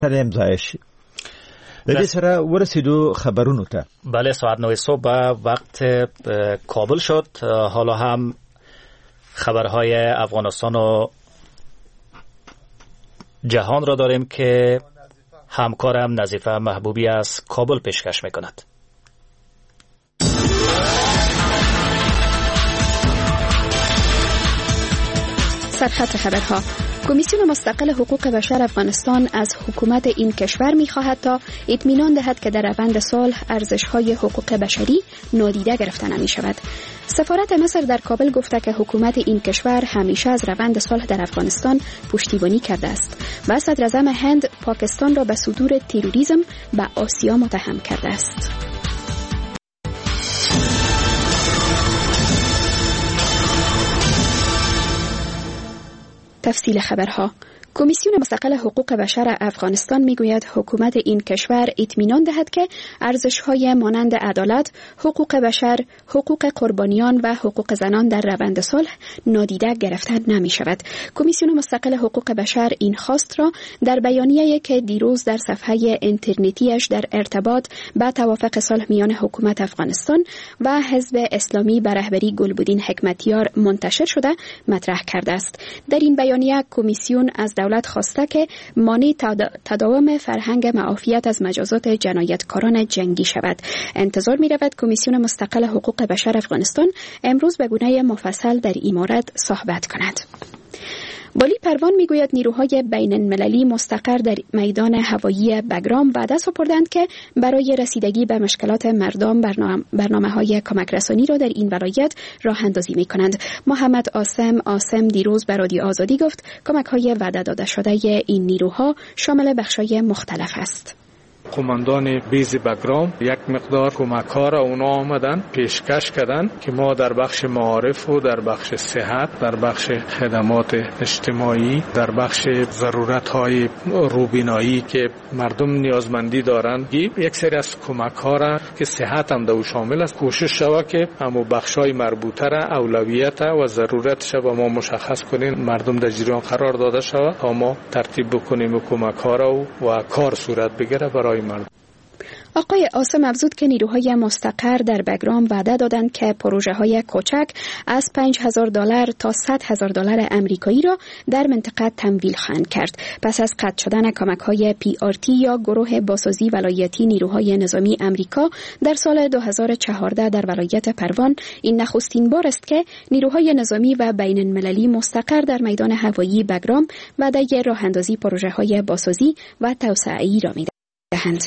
امضایش در سره ورسیدو خبرونو ته. بله، ساعت 9 صبح وقت کابل شد. حالا هم خبرهای افغانستان و جهان را داریم که همکارم نظیفه محبوبی از کابل پیشکش میکند. سرخط خبرها. کمیسیون مستقل حقوق بشر افغانستان از حکومت این کشور می‌خواهد تا اطمینان دهد که در روند صلح ارزش‌های حقوق بشری نادیده گرفته نمی‌شود. سفارت مصر در کابل گفته که حکومت این کشور همیشه از روند صلح در افغانستان پشتیبانی کرده است و صدراعظم هند پاکستان را به صدور تروریسم به آسیا متهم کرده است. تفصیل خبرها. کمیسیون مستقل حقوق بشر افغانستان میگوید حکومت این کشور اطمینان دهد که ارزش‌های مانند عدالت، حقوق بشر، حقوق قربانیان و حقوق زنان در روند صلح نادیده گرفته نمی‌شود. کمیسیون مستقل حقوق بشر این خواست را در بیانیه‌ای که دیروز در صفحه اینترنتیش در ارتباط با توافق صلح میان حکومت افغانستان و حزب اسلامی به رهبری گلبدین حکمتیار منتشر شده مطرح کرده است. در این بیانیه کمیسیون از دولت خواسته که مانع تداوم فرهنگ معافیت از مجازات جنایتکاران جنگی شود. انتظار می رود کمیسیون مستقل حقوق بشر افغانستان امروز به گونه مفصل در این مورد صحبت کند. والی پروان میگوید نیروهای بین المللی مستقر در میدان هوایی بگرام وعده سپردند که برای رسیدگی به مشکلات مردم برنامه‌های کمک رسانی را در این ولایت راه اندازی می‌کنند. محمد آسم دیروز به رادیو آزادی گفت کمک‌های وعده داده شده این نیروها شامل بخش‌های مختلف است. قماندان بیز بگرام یک مقدار کمک‌ها را اونا آمدن پیشکش کردن که ما در بخش معارف و در بخش صحت، در بخش خدمات اجتماعی، در بخش ضرورت‌های روبینایی که مردم نیازمندی دارند، یک سری از کمک‌ها را که صحت هم دو شامل است کوشش شود که همو بخش‌های مربوطه را اولویت و ضرورتش با ما مشخص کنیم، مردم در جریان قرار داده شود تا ما ترتیب بکنیم و کمک‌ها را و کار صورت بگیره برای مردم. آقای آسم افزود که نیروهای مستقر در بگرام وعده دادند که پروژه‌های کوچک از $5,000 تا $100,000 آمریکایی را در منطقه تمویل خواهند کرد. پس از قطع شدن کمک‌های PRT یا گروه بازسازی ولایتی نیروهای نظامی آمریکا در سال 2014 در ولایت پروان، این نخستین بار است که نیروهای نظامی و بین المللی مستقر در میدان هوایی بگرام وعده راه‌اندازی پروژه‌های بازسازی و توسعه‌ای را می‌دهند.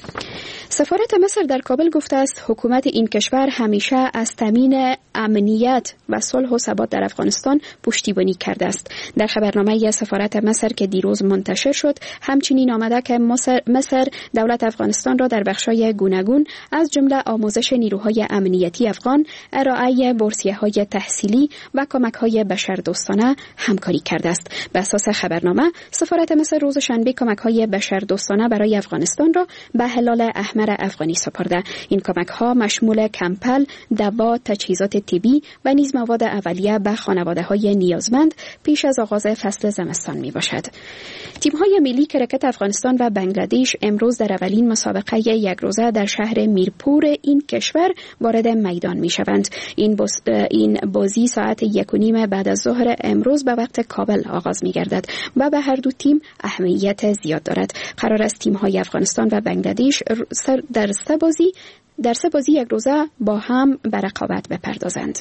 سفارت مصر در کابل گفته است حکومت این کشور همیشه از تامین امنیت و صلح و ثبات در افغانستان پشتیبانی کرده است. در خبرنامه سفارت مصر که دیروز منتشر شد همچنین آمده که مصر دولت افغانستان را در بخش‌های گوناگون از جمله آموزش نیروهای امنیتی افغان، ارائه بورسیه‌های تحصیلی و کمک‌های بشردوستانه همکاری کرده است. به اساس خبرنامه سفارت مصر روز شنبه کمک‌های بشردوستانه برای افغانستان را به هلال احمر افغانی سپرده. این کمک‌ها مشمول کمپل، دوا، تجهیزات طبی و نیز مواد اولیه به خانواده‌های نیازمند پیش از آغاز فصل زمستان میباشد. تیم‌های ملی کرکت افغانستان و بنگلادش امروز در اولین مسابقه یک روزه در شهر میرپور این کشور وارد میدان میشوند. این بازی ساعت 1:30 بعد از ظهر امروز به وقت کابل آغاز میگردد و به هر دو تیم اهمیت زیاد دارد. قرار است تیم‌های افغانستان و بنگلادش در سه بازی یک روزه با هم به رقابت بپردازند.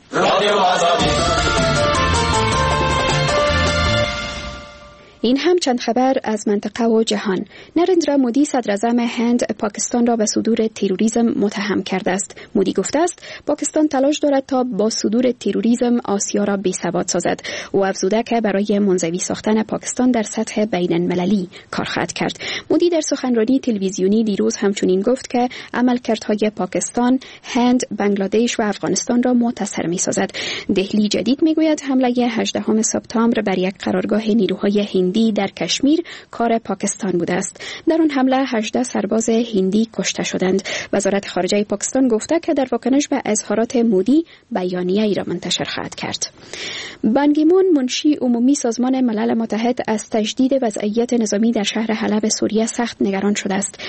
این هم چند خبر از منطقه و جهان. نریندرا مودی صدراعظم هند پاکستان را به صدور تروریسم متهم کرده است. مودی گفته است پاکستان تلاش دارد تا با صدور تروریسم آسیا را بی‌ثبات سازد. او افزوده که برای منزوی ساختن پاکستان در سطح بین المللی کار خواهد کرد. مودی در سخنرانی تلویزیونی دیروز همچنین گفت که عملکردهای پاکستان، هند، بنگلادش و افغانستان را متصر می‌سازد. دهلی جدید می‌گوید حمله 18 سپتامبر بر یک قرارگاه نیروهای هندی هندی در کشمیر کار پاکستان بوده است. در آن حمله 18 سرباز هندی کشته شدند. وزارت خارجه پاکستان گفته که در واکنش به اظهارات مودی بیانیه ای را منتشر خواهد کرد. بان کی مون منشی عمومی سازمان ملل متحد از تجدید وضعیت نظامی در شهر حلب سوریه سخت نگران شده است.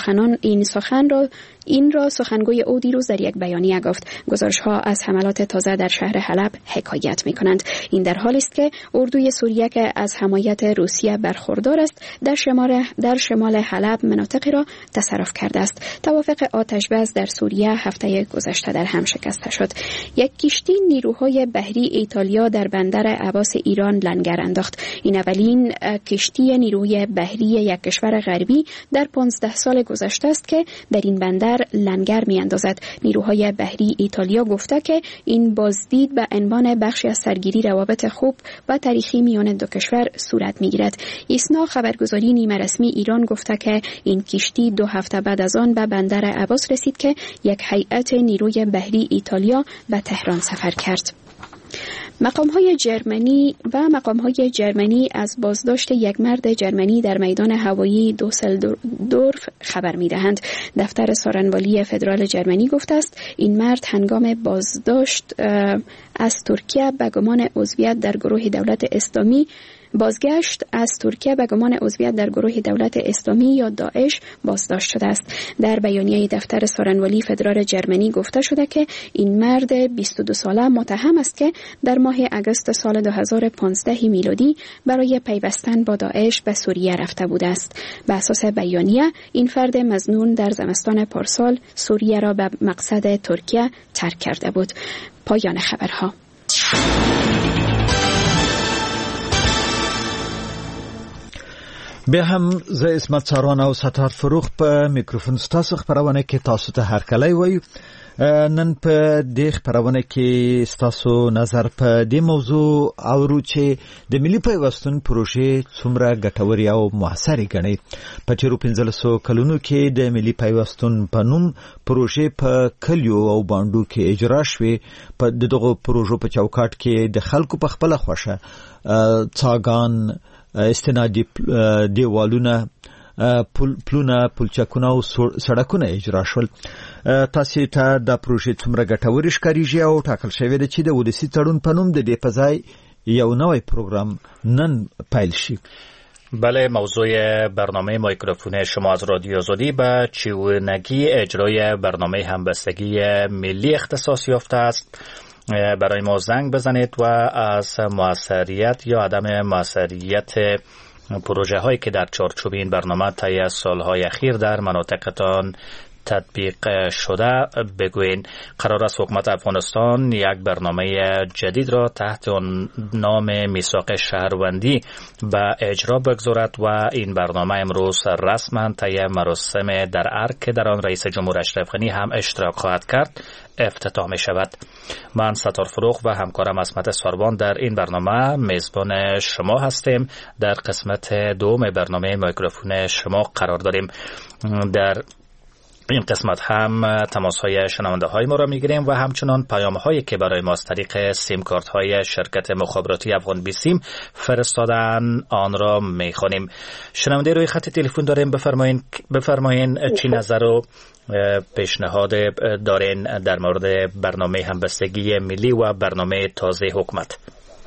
این را سخنگوی او دیروز در یک بیانیه گفت. گزارش‌ها از حملات تازه در شهر حلب حکایت می‌کنند. این در حالی است که اردوی سوریه که از حمایت روسیه برخوردار است در شمال حلب مناطقی را تصرف کرده است. توافق آتش‌بس در سوریه هفته گذشته در هم شکسته شد. یک کشتی نیروهای بحری ایتالیا در بندر عباس ایران لنگر انداخت. این اولین کشتی نیروی بحری یک کشور غربی در 15 سال گذشته است که در این بندر لنگر می‌اندازد. نیروهای بحری ایتالیا گفته که این بازدید به عنوان بخشی از سرگیری روابط خوب و تاریخی میان دو کشور صورت می‌گیرد. ایسنا خبرگزاری نیمه رسمی ایران گفته که این کشتی 2 هفته بعد از آن به بندر عباس رسید که یک هیئت نیروی بحری ایتالیا به تهران سفر کرد. مقام‌های جرمنی از بازداشت یک مرد جرمنی در میدان هوایی دوسلدورف خبر می‌دهند. دفتر سارنوالی فدرال جرمنی گفته است این مرد هنگام بازداشت از ترکیه به گمان عضویت در گروه دولت اسلامی در گروه دولت اسلامی یا داعش بازداشت شده است. در بیانیه دفتر سارنوالی فدرال جرمنی گفته شده که این مرد 22 ساله متهم است که در ماه اگست سال 2015 میلادی برای پیوستن با داعش به سوریه رفته بوده است. به اساس بیانیه این فرد مظنون در زمستان پارسال سوریه را به مقصد ترکیه ترک کرده بود. پایان خبرها. بیا هم زه اسمت ساروان او ستار فروغ په میکروفون ستاسو خبرونه کې تاسو ته هر کله وایو. نن په دې خبرونه کې ستاسو نظر په دې موضوع اورو چې د ملي پیوستون پروژې څومره ګټورې او موثرې ګڼي. په تیرو 15 کلونو کې د ملي پیوستون په نوم پروژې په کلیو او باندو کې اجرا شوې. په دغه پروژو په چوکاټ کې د خلکو په خپل خوښه څاګان، استنادي دیوالونه، پلونه، پلچکونه او سړکونه اجرا شول. تاسو ته د پروژې څومره ګټورې ښکارېږي او ټاکل شوې ده چې د ولسي تړون په نوم د دې په ځای یو نوی پروګرام نن پیل شي؟ بله، موضوع برنامه میکروفون شما از رادیو آزادی به چگونگی اجرای برنامه همبستگی ملی اختصاص یافته است. برای ما زنگ بزنید و از موثریت یا عدم موثریت پروژه هایی که در چارچوب این برنامه طی سالهای اخیر در مناطقتان تطبیق شده بگوین. قرار است حکومت افغانستان یک برنامه جدید را تحت نام میثاق شهروندی به اجرا بگذارد و این برنامه امروز رسما طی مراسم در ارگ که در آن رئیس جمهور اشرف غنی هم اشتراک خواهد کرد افتتاح می شود. من ستار فروغ و همکارم عصمت ساروان در این برنامه میزبان شما هستیم. در قسمت دوم برنامه میکروفون شما قرار داریم. در این قسمت هم تماس‌های شنونده‌های ما را می‌گیریم و همچنان پیام‌هایی که برای ما از طریق سیم کارت‌های شرکت مخابراتی افغان بی سیم فرستادن آن را می‌خوانیم. شنونده روی خط تلفن داریم. بفرمایین چی نظر و پیشنهاد دارین در مورد برنامه همبستگی ملی و برنامه تازه حکومت؟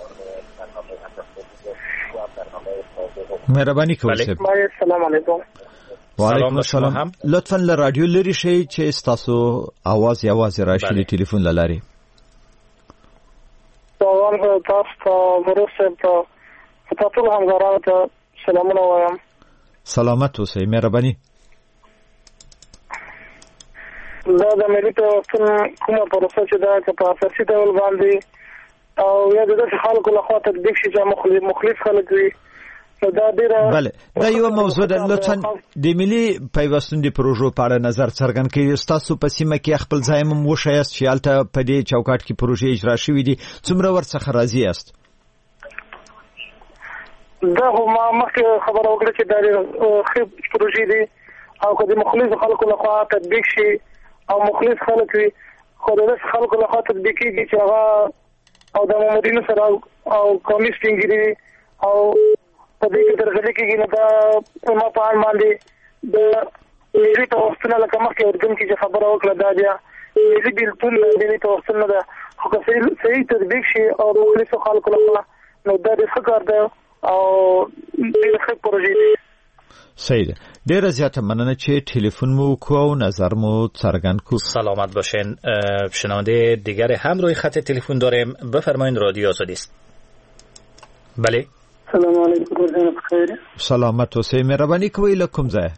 مهربانی کوئ. سلام علیکم. وعلیکم السلام. لطفاً له رادیو لري شئ چې تاسو आवाज یوازې راشي د ټلیفون لاري. تاسو ورسره په ټول همکارانو ته سلامونه وایم. سلامت اوسئ. مهرباني. دا د ملي پیوستون کومه پروسه چې دا په اساسي ډول باندې او یا د خلکو لخوا تطبیق شي چې مخالف خلک وي. بله، دا یو موضوع ده. لطفاً د ملي پیوستون د پروژو په اړه نظر څرګند کړئ. تاسو په سیمه کې خپل ځای هم وښایاست چې هلته په دې چوکاټ کې پروژې اجرا شوې دي. څومره ورڅخه راضي یاست؟ دا ما مخکې خبره وکړه چې دا ښه پروژې دي او که د مخالفو خلکو لخوا تطبیق شي او مخالف خلک وي، خو د داسې خلکو لخوا تطبیق کېږي چې هغه او د مامورینو سره او قومي سپین ګیري او په دې کې درغلي کېږي نو دا ما په اړه باندې د ملي توافقونه لکه مخکې اردن کې چې خبره وکړه دا بیا ملي بلتون ملي توافقونه ده خو که صحیح تطبیق شي او د مخلصو خلکو لپاره نو دا د ښه کار ده او ډېر ښه پروژې دي. صحیح ده. ډیره زیاته مننه چې تلفن مو کو او نظر مو څرګند کو. سلامت باشین. شنونده دیگر هم روی خط تلفن داریم. بفرمایید رادیو آزادی است. بله. سلام علیکم. روزانه بخیر. سلامت اوسئ. مهرباني کوئ له کوم ځای؟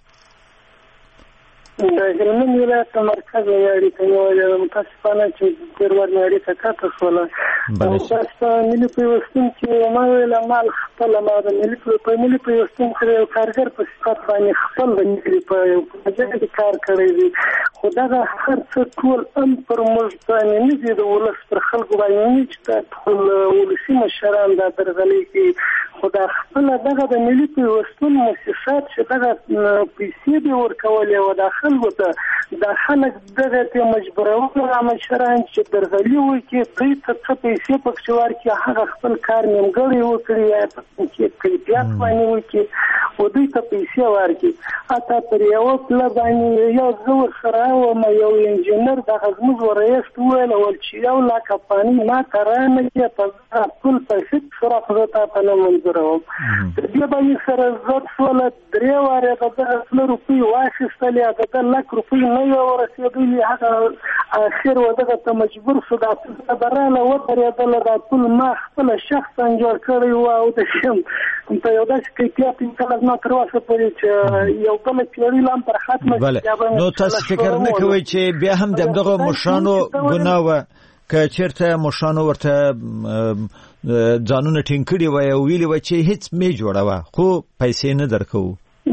د هلمند ولایت مرکز اړیکه نیولې متاسفانه چې ډېر اړیکه کاته شوله. تاسو ملي پیوستون چې ما ویل مال خپل ما د ملي پیوستون سره یو کارګر په صفت باندې خپل د ملي په کار کړی دی خو دا هر څه ټول پر موږ باندې نه دي د ولس پر خلکو باندې چې ټول ولسي مشران دا درغلي کوي خو دا خپل دغه د ملي پیوستون مؤسسات چې دغه پیسې دی ورکولې او دا خلکو ته دا خلک دغه ته مجبورونه مشران چې درغلي وکړي دوی ته څه پیسې پکې ورکړي هغه خپل کار نیمګړی وکړي یا چې کیفیت باندې وکړي او دوی ته پیسې ورکړي اته پر یو پل باندې یو زور سره او یو انجنیر د غزموز ورئیس ویل ول چې یو لاک افغاني ما ترانه کې په ټول پیسې سره پروتا په منظور و دې باندې سره زړه سول درې واره د 100 روپۍ واخیستلې د لک روپۍ نه یو ورسېدلې هغه اخر ودغه ته مجبور شو دا برانه و پرېدل دا ټول ما خپل شخصا جوړ کړی او د شم په یو داسې کیفیت انکلز ما تر اوسه پورې چې یو بل پیړۍ لام پر ختمه نو تاسو فکر نه کوئ چې بیا هم دغه مشرانو ګناه و که چیرته مشرانو ورته ځانونه ټینګ کړي وای او ویلي وای چې هیڅ می جوړوه خو پیسې نه درکو؟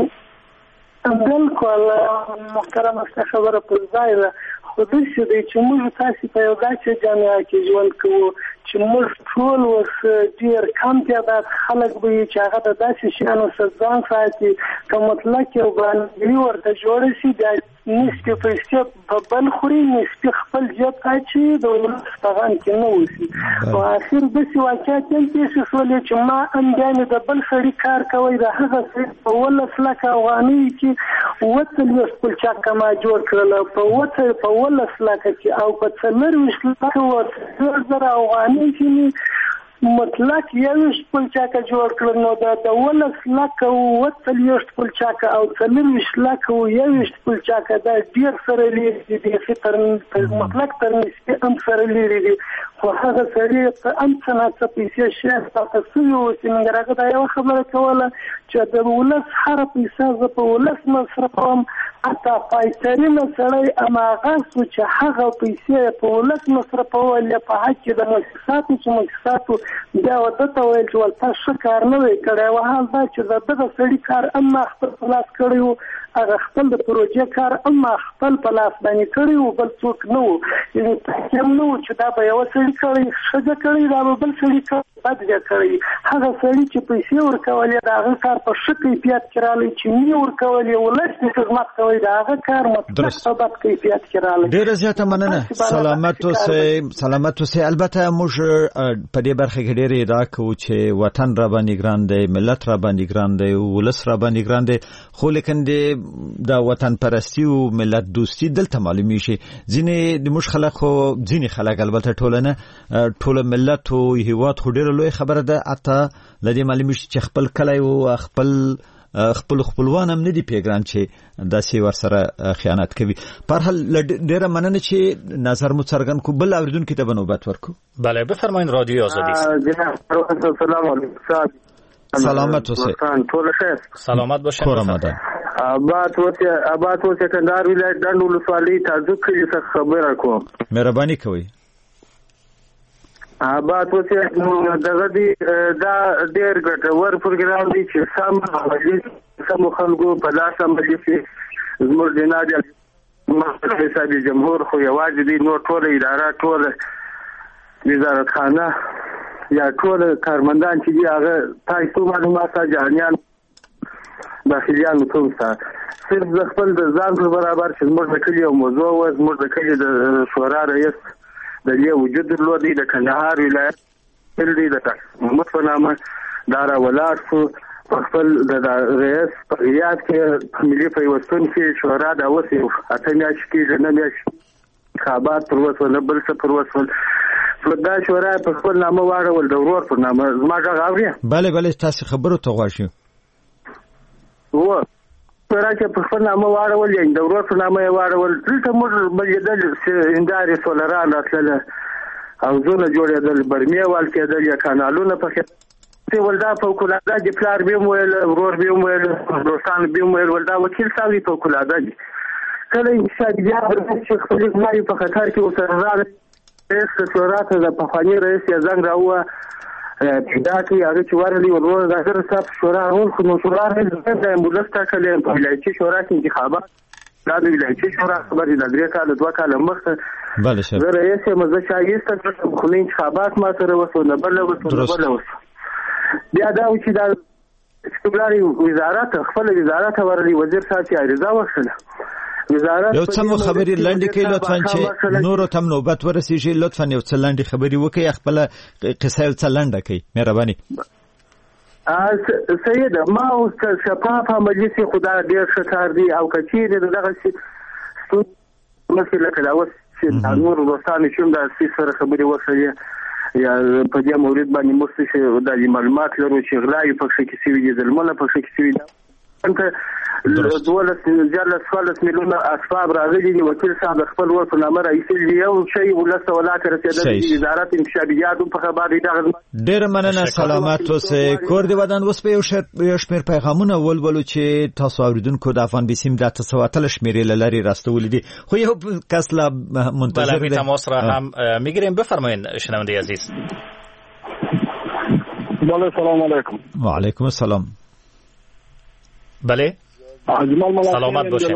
بالکل محترم خبره پر ځای ده خو د دې چې موږ تاسو په یو داسې جامعه کې ژوند کوو چې موږ ټول اوس ډېر کم تعداد خلک به چې هغه د داسې شیانو څخه ځان ساتي که مطلق یو باندې ورته جوړ شي بیا نسبي پیسې په بل خوري نسبي خپل جیب اچي د ولس په غان کې نه وسی او اخر داسې واقعیت کې شولې چې ما اندامه د بل سړي کار کوي د هغه څه په ولس لکه افغاني چې وته یو خپل چا کما جوړ کړل په ولس لکه چې او په څلور وشل او زره افغاني چې مطلق یو خپل چاکه جوړ کړل نو دا ولس لکه وته یو خپل چاکه او څلور لکه یو خپل چاکه دا ډیر سره لري دي چې مطلق تر نسبي هم سره لري دي خو هغه سړي ته هم څنګه پیسې شي تاسو یو چې موږ راغله دا یو خبره کوله چې د ولس هر پیسې په ولس مصرفوم اته پایترینه سړی اماغه چې هغه پیسې په ولس مصرفول په حق د مؤسساتو دا ودته ویل چې ولته شکار نه وي کړی او حال دا چې دغه سړي کار اما خپل خلاص کړی هغه خپل د پروژې کار اما خپل په لاس باندې کړی او بل څوک نه و یعنی تاسو نو چې دا به یو سړي کړی شګه کړی دا بل سړي کړی بد کړی هغه سړي چې پیسې ورکولې دا هغه کار په ښه کیفیت کې رالی چې نه ورکولې ولس د خدمت کوي دا هغه کار مطلق په بد کیفیت کې رالی. ډیره زیاته مننه. سلامت اوسئ. البته موږ په دې برخه کې ډیره ادعا کوو چې وطن را باندې ګران دی ملت را باندې ګران دی ولس را باندې ګران دی خو لیکن دا وطن پرستی او ملت دوستی دلته معلومی شي ځینې د مش خلک خو ځینې خلک البته ټول ملت او هیواد خو ډیره لوی خبره ده اته لدی معلومی شي چې خپل کلی او خپل خپلوان هم نه دي پیګران چې داسې ورسره خیانت کوي. په هر حال ډیره مننه چې نظر مو څرګند کو. بل اوریدونکو ته نوبت ورکو. بله بفرمایید رادیو آزادی است. جناب سلام علیکم. سلامت اوسئ. ټول خیر. سلامت باشین. کورمدان. آباد وته کندهار ولایت ډنډ ولسوالۍ تاسو کې څه خبره کوم. مهرباني کوئ. آباد وته دغه دی دا ډېر ګټور پروګرام دی چې سم خلکو په لاس باندې چې زموږ د نادي رئیس جمهور خو یوازې دی نو ټول اداره ټول وزارتخانه یا ټول کارمندان چې دی هغه تاسو معلومات جهانيان داخليان ټول صرف د خپل د ځان په برابر چې زموږ د کلی او موضوع او زموږ د کلی د شورا رئیس د دې وجود درلودي د کندهار ولایت تللی د محمد په نامه دارا ولار سو خپل د رئیس په ریاض کې ملي پیوستون کې شورا د اوسې اته میاشتې کې نه میاشتې خابات پر وسول بل څه پر وسول دا شورا په خپل نامه واړول د ورور په نامه زما غږ اوري بله تاسو خبرو ته غواړئ و شورا چې په خپل نامه واړول یې د ورور په نامه واړول دلته موږ بلېدل چې اندارې سولران راتلل او زونه جوړېدل برمې وال کېدل یا کانالونه پکې ولدا فوق‌العاده دي پلار به ویل ورور به ویل دوستان به ویل ولدا وکیل صاحب فوق‌العاده دي کله انشاء بیا چې خپل ځای په خطر کې وسره رئیس شورا ته د پخواني رئیس یې زنګ راووه پیدا کړي هغه چې ورغلي ورور د هغه صاحب شورا رول خو نو شورا د امبولانس ټاکلې په ولایتي شورا کې انتخابات دا د ولایتي شورا خبرې د 3 کال 2 کال مخکې بله شه زه رئیس یم زه شایسته کړم خو انتخابات ما سره وسو نه بل وسو بیا دا چې دا استقلالي وزارت خپل وزارت ورغلي وزیر صاحب چې عریضه وکړه یو څه مو خبرې لنډې کړئ لطفا چې نورو ته نوبت ورسیږي لطفا یو څه لنډې خبرې وکړئ خپله قصه یو څه لنډه کړئ مهرباني سید ما اوس شفاف عملي سي خدا ډېر ښه کار دی او که چیرې دغه مخکې لکه دا اوس چې نور دوستانو چې هم د سره خبرې وکړي یا په دې مورد باندې موږ چې د معلومات لرو چې غلاوې پکښې کې سوي دي ظلمونه پکښې کې سوي دي انت دولت مليون اسباب راغلي دي وکیل صاحب خپل ور په نامه راځي یو شی ولسته ولاته رسیدل دي وزارت انتخابات په خبر دي ډیر مننه سلامات اوسئ کور دی ودان اوس په یو شمیر پیغامونه ولولو چې تاسو اوریدونکو د افغان بیسیم د تاسو اتل شمیرې لری راستول دي خو یو کس لا منتظر دی تماس را هم میگیریم بفرمایید شنونده عزیز بله سلام علیکم و علیکم السلام بله سلامت باشه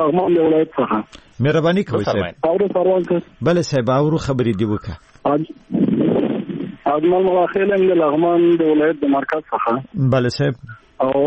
مهربانی کوئ صاحب بله صاحب اورو خبرې دی وکړه اجمل ملاخیل د لغمان د ولایت د مرکز څخه بله صاحب او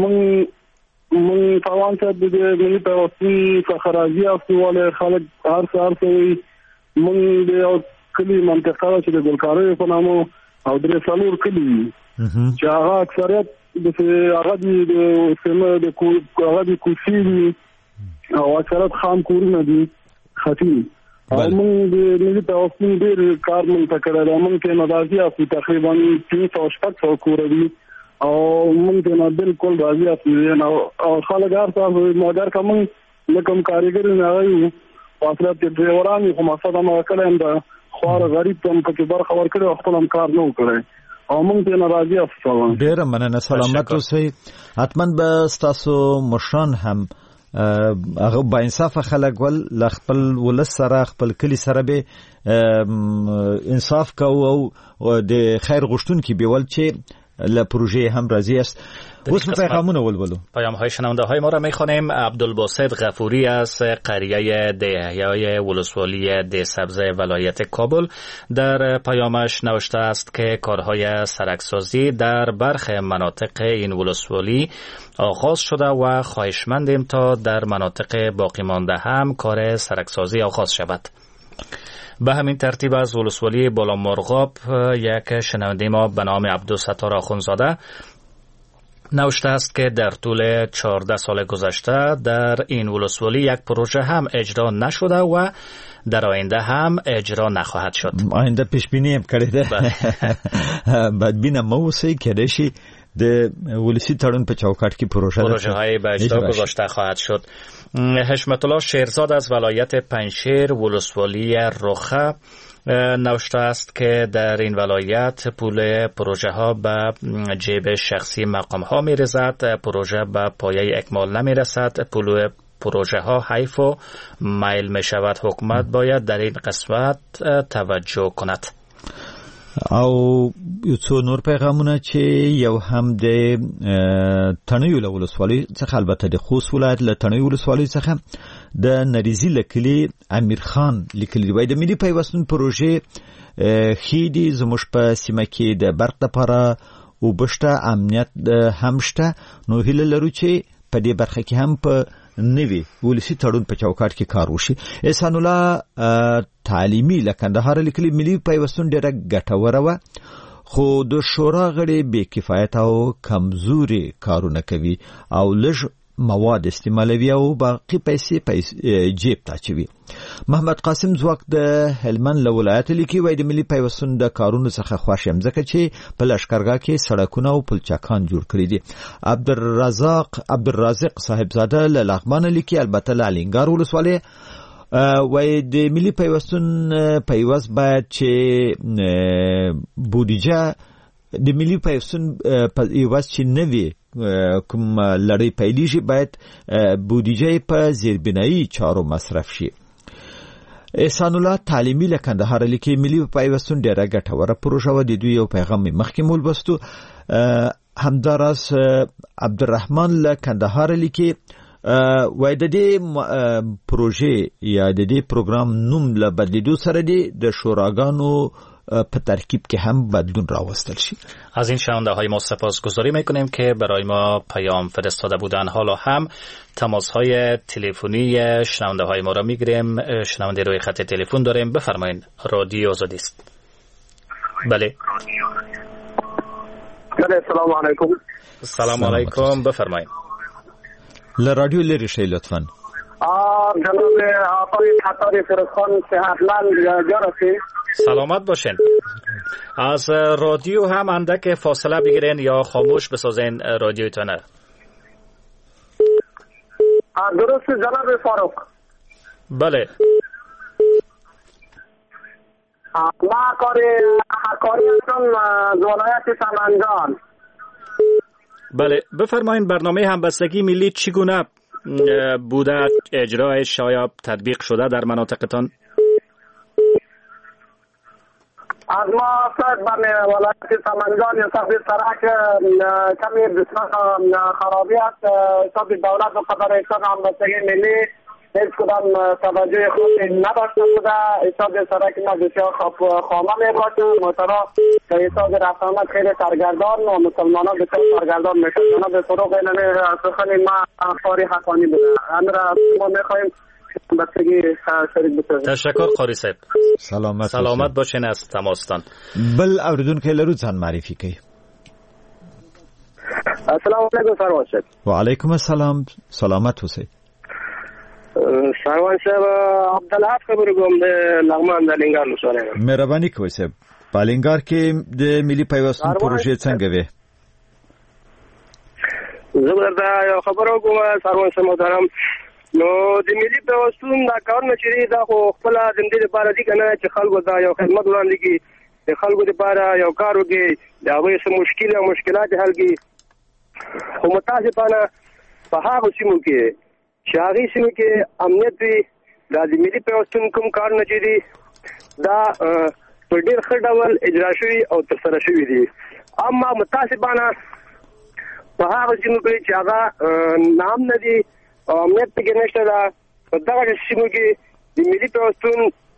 من طبعا ته د ملي پیوستون څخه راځي او ولې خلک هر څه من د کلی منطقه چې د ګلکاري په نامو او درې څلور کلی چې هغه اکثریت د هغه د سیمه د هغه د کوڅې او اکثریت خام کورونه دي خاطی او موږ د ملي پیوستون ډېر کار مونږ ته کړی دی موږ ته راضي یاستو تقریبا 300 کور دي او موږ ته بالکل راضي یاستو او خلک هر څه مګر کوم لکم کاریګر نه وایي واصله د ډرایورانو خو مقصد هم وکړم دا خوار غریب ته په برخه ورکړي خپل هم کار نه وکړي او موږ ته ناراضي افسوس ډیر مننه سلامت اوسئ حتما به تاسو مشران هم هغه با انصاف خلک ول خپل ولس سره خپل کلی سره به انصاف کوو او د خیر غشتون کې بیول چې ل پروژه هم راضی است اوس پیغامونه ولولو پیام های شنونده های ما را میخوانیم عبدالباسط غفوری از قریه دهیای ولسوالی ده سبزه ولایت کابل در پیامش نوشته است که کارهای سرکسازی در برخی مناطق این ولسوالی آغاز شده و خواهشمندیم تا در مناطق باقی مانده هم کار سرکسازی آغاز شود. به همین ترتیب از ولسوالی بالامرغاب یک شنونده ما به نام عبدالستار آخونزاده نوشته است که در طول 14 سال گذشته در این ولسوالی یک پروژه هم اجرا نشده و در آینده هم اجرا نخواهد شد. آینده پیش بینی هم کرده. بعد بینم موسی کدشی د ولسی تړون په چوکاټ کې پروژه های به اجرا گذاشته خواهد شد. حشمت الله شیرزاد از ولایت پنجشیر ولسوالی رخه نوشته است که در این ولایت پول پروژه ها به جیب شخصی مقام ها می رسد، پروژه به پایه اکمال نمی رسد، پول پروژه ها حیف و میل می شود. حکومت باید در این قسمت توجه کند. او یو څو نور پیغامونه چې یو هم د تڼیو ولسوالۍ څخه البته د خوست ولایت له تڼیو ولسوالۍ څخه د نریزي لکلي امیر خان لیکلي وای د ملي پیوستون پروژې خېدي زموږ په سیمه کې د برق لپاره او بشته امنیت هم شته نو هیله لرو چې په دې برخه کې هم په نوی ولسی تړون په چوکاټ کې کار وشي. احسان الله تعلیمی لکندهار لیکلي ملي پیوستون ډیره ګټوره و خو د شورا غړي بې کفایت او کمزوري کارونه کوي او لږ مواد استعمالوي او باقي پیسې جیب ته اچوي. محمد قاسم زواک د هلمند له ولایت لیکي وایي د ملي پیوستون د کارونو څخه خوښ یم ځکه چې په لښکرګاه کې سړکونه او پلچکان جوړ کړي دي. عبدالرازق صاحبزاده له لغمان لیکي البته له الینګار ولسوالۍ وای د ملي پیوستون پیوست باید چې بودیجه د ملي پیوستون پیوست چې نوي کوم لړۍ پیلیږي باید بودیجه په زیربنایی چارو مصرف شي. احسان الله تعلیمی له کندهار لیکي ملي پیوستون ډیره ګټوره پروژه و د دوی یو پیغام مخکې مول بستو. همداراز عبدالرحمن له کندهار لیکي وای د دې پروژې یا د دې پروګرام نوم له بدلیدو سره د شوراګانو په ترکیب که هم بدلون راوستل شد. از این شنونده های ما سپاسگزاری میکنیم که برای ما پیام فرستاده بودن. حالا هم تماس های تلفنی شنونده های ما را میگیریم. شنونده روی خط تلفن داریم. بفرمایید. رادیو آزادی است. بله. سلام علیکم. سلام علیکم. بفرمایید. رادیو لری شی لطفاً. جناب آقای خطاری فرزخان صحتمند جانسی. سلامت باشین. از رادیو هم اندک فاصله بگیرین یا خاموش بسازین رادیوتون. درست جناب فاروق. بله. ما کاری هستم ولایت سمنگان. بله بفرمایین برنامه همبستگی ملی چگونه بوده اجرایش شاید تطبیق شده در مناطقتان؟ از ما صد بر ولایت سمنگان یا صاحب سرک کمی بسیار خرابی است. صاحب دولت و قطر ایسان همبستگی ملی هیچ کدام توجه خود نداشته بوده. حساب سرک ما بسیار خامه می باشه محترم که حساب رفتانت خیلی سرگردان و مسلمانان بسیار سرگردان میشن. جناب فروغ اینمی سخن ما خاری حقانی بوده. امیر ما میخواییم بستگی شریک بسازیم. تشکر قاری صاحب. سلامت باشین از تماستان. بل اوریدون که لرو ځان معرفی کی. السلام علیکم سروان صاحب. و علیکم السلام. سلامت اوسئ. سروان صاحب عبدالحق خبر کوم د لغمان د الینګار ولسوالۍ. مهرباني کوئ صاحب. په الینګار کې د ملي پیوستون پروژې څنګه وي؟ زه درته یو خبر کوم سروان صاحب محترم. نو د ملي پیوستون دا کارونه چې دا خو خپل د دې لپاره دي کنه چې خلکو دا یو خدمت وړاندې کی د خلکو لپاره یو کار وکړي دا به څه مشکلات حل کړي. خو متاسفانه په هغه سیمو کې چې هغه سیمو کې امنیت وي دا د ملي پیوستون کوم کارونه چې دي دا په ډېر ښه ډول اجرا شوي او ترسره شوي دي. اما متاسفانه په هغه سیمو کې چې هغه نام نه دي او امنیت پکې نشته ده په دغه سیمو کې د ملي پیوستون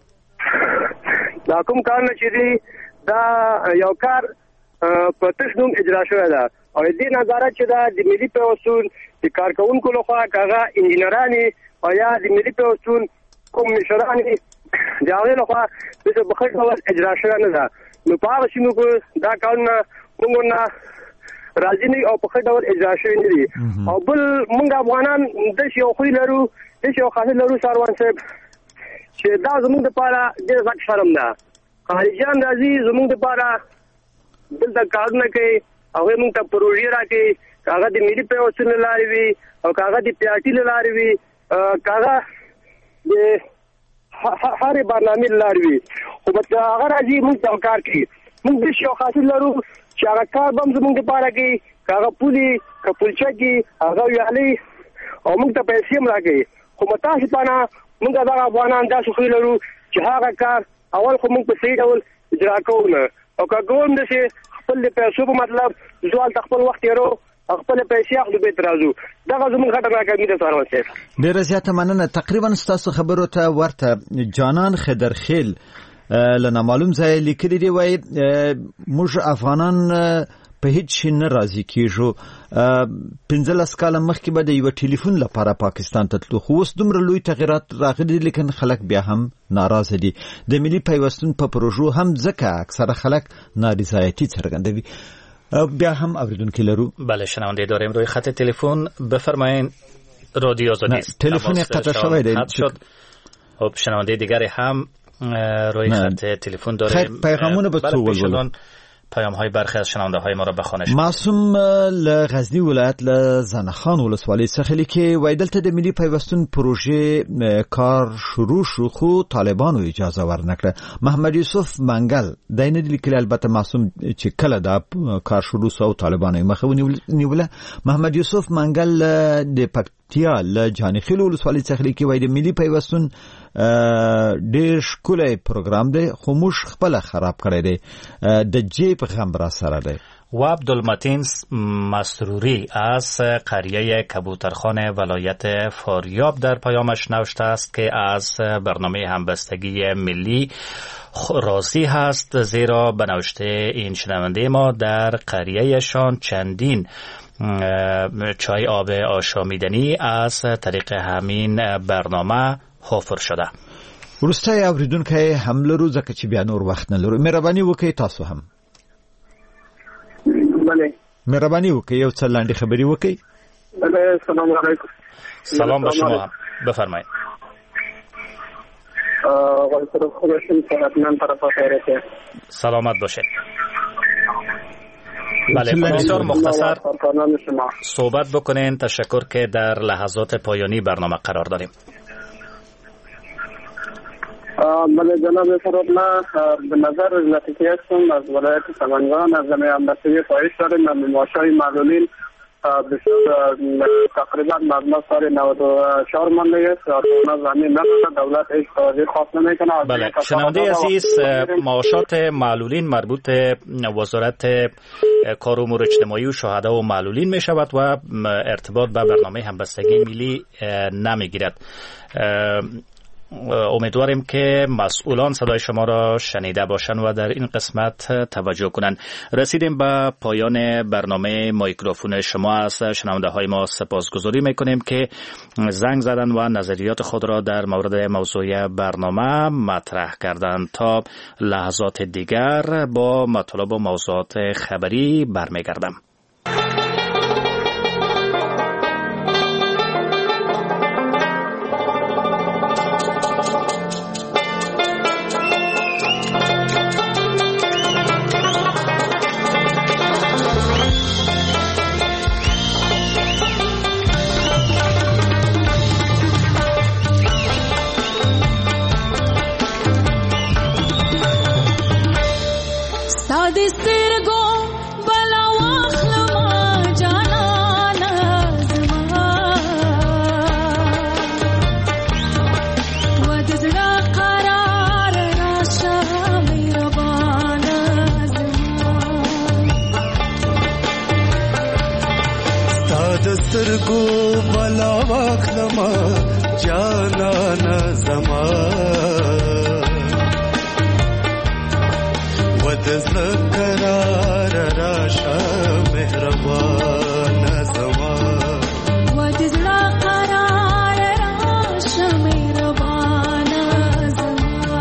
دا کوم کارونه چې دي دا یو کار په تش نوم اجرا شوی ده او دې نظارت چې دا د ملي پیوستون د کارکونکو لخوا هغه انجینرانی او یا د ملي پیوستون کوم مشرانی د هغه لخوا د بخښ ډول اجرا شوی نه ده. نو په هغه سیمو کې دا کارونه موږ نه راځي نه او په ښه ډول اجرا شوی نه دي. او بل موږ افغانان د یو خو لرو د یو خاص لرو سروان صاحب چې دا زموږ لپاره ډېر غټ شرم ده. خارجيان راځي زموږ لپاره دلته کارونه کوي او موږ ته پروژې راکړي هغه د ملي پیوستون لارې وي او هغه د پیاټي لارې وي هغه د هرې برنامې لارې وي خو هغه راځي موږ ته کار کوي. موږ د یو خاص لرو چې هغه کار به زموږ لپاره کوي هغه پولي که پولچکي هغه ویالې او موږ ته پیسې هم راکوي. خو متاسفانه موږ دغه افغانان داسې خو لرو چې هغه کار اول خو موږ په صحیح ډول اجرا کوو نه او که کوم داسې خپل د پیسو په مطلب زه هلته خپل وخت تېرو خپل پیسې اخلو بیرته راځو. دغه زموږ غټه ناکامي ده سروان صاحب. ډېره زیاته مننه. تقریبا ستاسو خبرو ته ورته جانان خدرخیل له نامعلوم ځای لیکلي دي وایي موږ افغانان په هیڅ شي نه راضي کیږو. 15 کال مخکې به د یو ټلیفون لپاره پاکستان ته تلو، خو اوس دومره لوی تغیرات راغلي لیکن خلک بیا هم ناراضه دي. د ملي پیوستون په پروژو هم ځکه اکثره خلک نارضایتي څرګندوي. بیا هم اوریدونکو لرو. بله شنونده داریم روی خط تلفن، بفرمایید. رادیو آزادی است. تلفن قطع شده دی. خب شنونده دیگری هم روی خط تلفن داریم. خیر پیغامونه به تو ولولو. پیام های برخی از شنونده های ما را بخوانش. معصوم ل غزنی ولایت ل زنخان ولسوالی څخه لیکي وای دلته د ملي پیوستون پروژه کار شروع شو خو طالبانو اجازه ورنکړه. محمد یوسف منګل داینه لیکل البته معصوم چې کله دا کار شروع سو طالبانو مخه نیوله. محمد یوسف منګل د پکتیا ل جانخیل ولسوالی څخه لیکي وای د ملي پیوستون ډیر ښکلی پروګرام دی خو موږ خپل خراب کړی دی، د جیب غم را سره دی. و عبدالمتین مسروری از قریه کبوترخان ولایت فاریاب در پیامش نوشته است که از برنامه همبستگی ملی راضی هست، زیرا به نوشته این شنونده ما در قریهشان چندین چای آب آشامیدنی از طریق همین برنامه حفر شده. ورسته اوریدونکو هم لرو ځکه چې بیا نور وخت نه لرو. مهرباني وکړئ تاسو هم. بله مهرباني وکړئ یو څه لاندې خبري وکړئ. بله سلام علیکم. سلام با شما هم. بفرمایید. آقای خودشون صحتمند طرف خیرته. سلامت باشید. بله بسیار مختصر صحبت بکنین. تشکر که در لحظات پایانی برنامه قرار داریم. بله جناب فرود، ما به نظر نتیجه هستم از ولایت سمنگان از زمین همبستگی خواهش داریم. معاشهای معلولین تقریبا مبلغ سال 94 مانده است. زمین نداره، دولت هیچ توجه خاص نمیکنه. بله شنونده عزیز، معاشات معلولین مربوط وزارت کار و امور اجتماعی و شهدا و معلولین می شود و ارتباط به برنامه همبستگی ملی نمیگیرد. امیدواریم که مسئولان صدای شما را شنیده باشند و در این قسمت توجه کنند. رسیدیم به پایان برنامه میکروفون شما. از شنونده های ما سپاسگزاری میکنیم که زنگ زدن و نظریات خود را در مورد موضوع برنامه مطرح کردند. تا لحظات دیگر با مطالب و موضوعات خبری برمیگردم. سترګو بلا واخلما جانان زما ود ذکرار راشه مهربان زما ود ذکرار راشه مهربان زما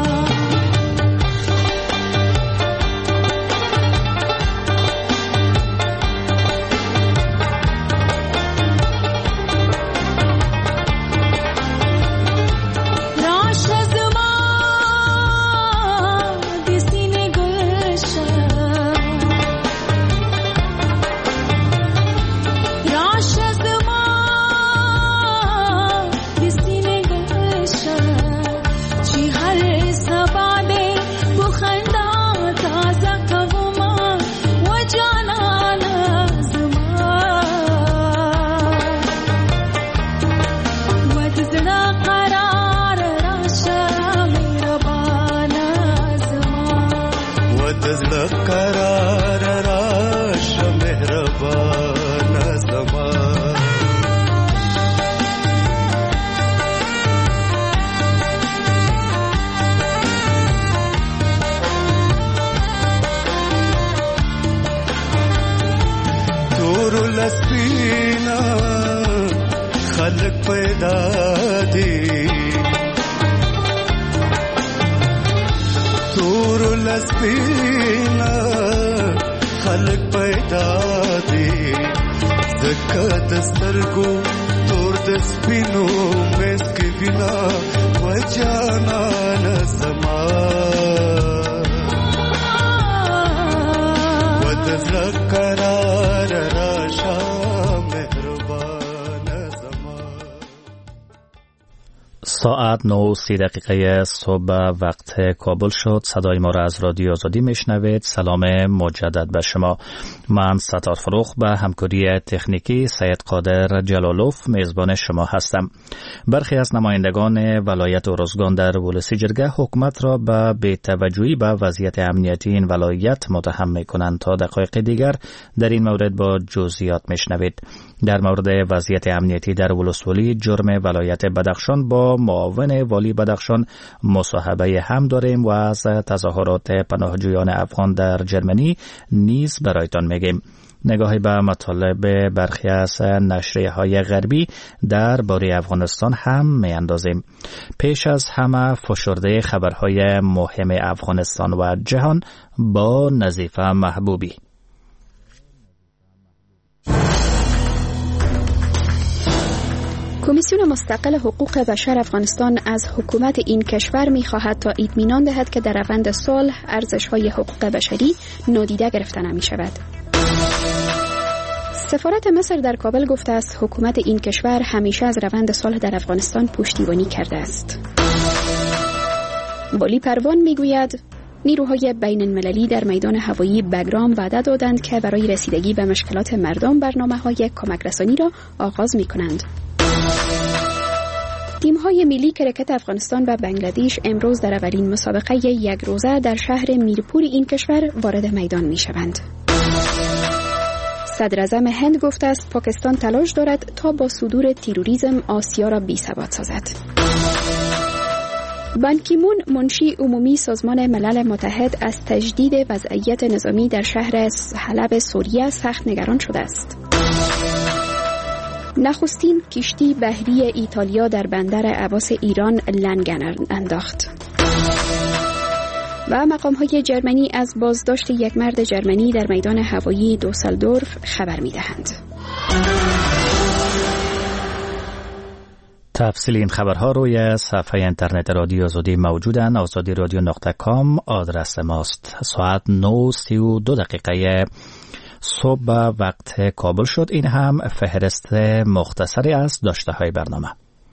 وینا خلق پیدا دی زکات سترګو تور د سپینو مسک وینا وجانا نزما ودزړه قرار راشه ساعت 9:30 صبح وقت کابل شد. صدای ما را از رادیو آزادی میشنوید. سلام مجدد به شما. من ستار فروخ به همکاری تکنیکی سید قادر جلالوف میزبان شما هستم. برخی از نمایندگان ولایت ارزگان در ولسی جرگه حکومت را به بی‌توجهی به وضعیت امنیتی این ولایت متهم میکنند. تا دقایق دیگر در این مورد با جزئیات میشنوید. در مورد وضعیت امنیتی در ولسوالی جرم ولایت بدخشان با معاون والی بدخشان مصاحبه هم داریم و از تظاهرات پناهجویان افغان در جرمنی نیز برایتان میگیم. نگاهی به مطالب برخی از نشریه‌های غربی در باره افغانستان هم میاندازیم. پیش از همه فشرده خبرهای مهم افغانستان و جهان با نظیفه محبوبی. کمیسیون مستقل حقوق بشر افغانستان از حکومت این کشور می‌خواهد تا اطمینان دهد که در روند صلح ارزش‌های حقوق بشری نادیده گرفته نمی‌شود. سفارت مصر در کابل گفته است حکومت این کشور همیشه از روند صلح در افغانستان پشتیبانی کرده است. والی پروان میگوید نیروهای بین المللی در میدان هوایی بگرام وعده دادند که برای رسیدگی به مشکلات مردم برنامه‌های کمک رسانی را آغاز می‌کنند. تیم‌های ملی کرکت افغانستان و بنگلادش امروز در اولین مسابقه یک روزه در شهر میرپور این کشور وارد میدان می‌شوند. صدر اعظم هند گفته است پاکستان تلاش دارد تا با صدور تروریسم آسیا را بی‌ثبات سازد. بان کی مون منشی عمومی سازمان ملل متحد از تجدید وضعیت نظامی در شهر حلب سوریه سخت نگران شده است. نخستین کشتی بحری ایتالیا در بندر عباس ایران لنگر انداخت. و مقام‌های جرمنی از بازداشت یک مرد جرمنی در میدان هوایی دوسلدورف خبر می‌دهند. تفصیل این خبرها روی صفحه اینترنت رادیو آزادی موجودند. azadiradyo.com آدرس ماست. ساعت 9:32 صبح وقت کابل شد. این هم فهرست مختصری از داشته‌های برنامه.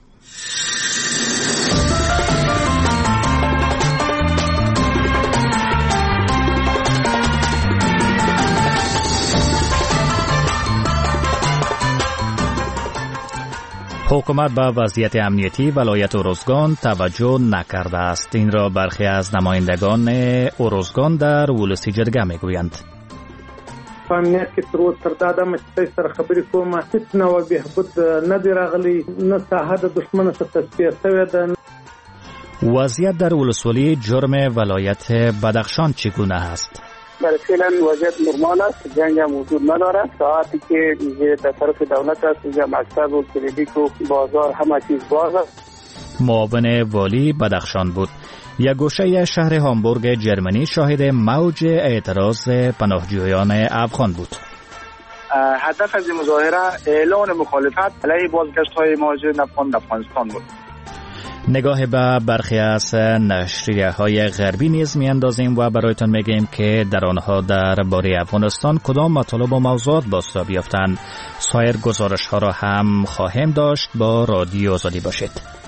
حکومت به وضعیت امنیتی ولایت ارزگان توجه نکرده است. این را برخی از نمایندگان ارزگان در ولسی جرگه میگویند. امنیت کې تر اوسه تر دا دمه چې سره خبرې کوم هیڅ نوع بهبود نه دی راغلی، نه ساحه د دشمن څخه تصفیه شوې ده. وضعیت در ولسوالی جرم ولایت بدخشان چگونه است؟ برای فعلا وضعیت نرمال است، جنگ هم وجود نداره. ساعتی که زیر تصرف دولت است، اینجا مکتب و کلیدیک و بازار همه چیز باز است. معاون والی بدخشان بود. یک گوشه شهر هامبورگ جرمنی شاهد موج اعتراض پناهجویان افغان بود. هدف از مظاهره اعلان مخالفت علیه بازگشت‌های مهاجرین افغان در افغانستان بود. نگاه به برخی از نشریه‌های غربی نیز میاندازیم و برایتان میگیم که در آنها درباره افغانستان کدام مطالب و موضوعات بازتاب یافتند. سایر گزارش‌ها را هم خواهیم داشت. با رادیو آزادی باشید.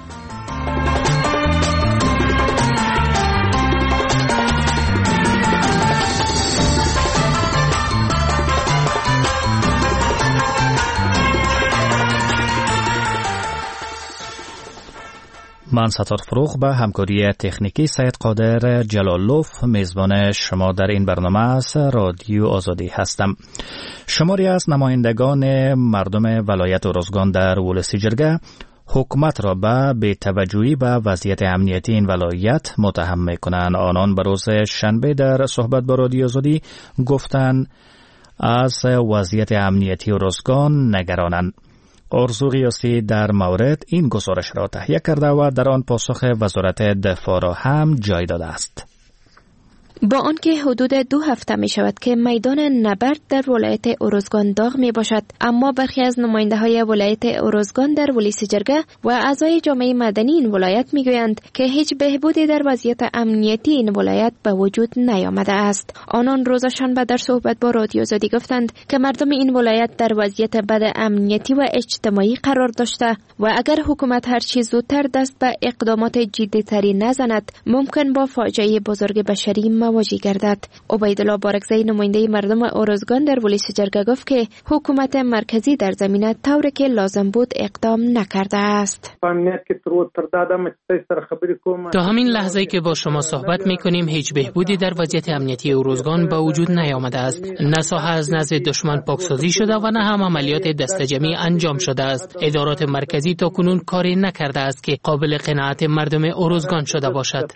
من ستار فروخ به همکاری تکنیکی سید قادر جلالوف میزبان شما در این برنامه از رادیو آزادی هستم. شماری از نمایندگان مردم ولایت ارزگان در ولسی جرگه حکومت را به بی‌توجهی به وضعیت امنیتی این ولایت متهم می‌کنند. آنان به روز شنبه در صحبت با رادیو آزادی گفتند از وضعیت امنیتی ارزگان نگرانند. آرزو قیاسی در مورد این گزارش را تهیه کرده و در آن پاسخ وزارت دفاع را هم جای داده است. با آنکه حدود 2 هفته می شود که میدان نبرد در ولایت اروزگان داغ می باشد، اما برخی از نماینده های ولایت اروزگان در ولیس جرگه و اعضای جامعه مدنی این ولایت می گویند که هیچ بهبودی در وضعیت امنیتی این ولایت به وجود نیامده است. آنان روز شنبه در صحبت با رادیو آزادی گفتند که مردم این ولایت در وضعیت بد امنیتی و اجتماعی قرار داشته و اگر حکومت هر چیز زودتر دست به اقدامات جدی‌تری نزند ممکن با فاجعه بزرگ بشری مواجه گردد. عبیدالله بارکزی نماینده مردم اروزگان در ولیس جرگه گفت که حکومت مرکزی در زمینه طوری که لازم بود اقدام نکرده است. تا همین لحظه‌ای که با شما صحبت می‌کنیم هیچ بهبودی در وضعیت امنیتی اروزگان به وجود نیامده است. نه ساحه از نزد دشمن پاکسازی شده و نه هم عملیات دستجمعی انجام شده است. ادارات مرکزی تا کنون کاری نکرده است که قابل قناعت مردم اروزگان شده باشد.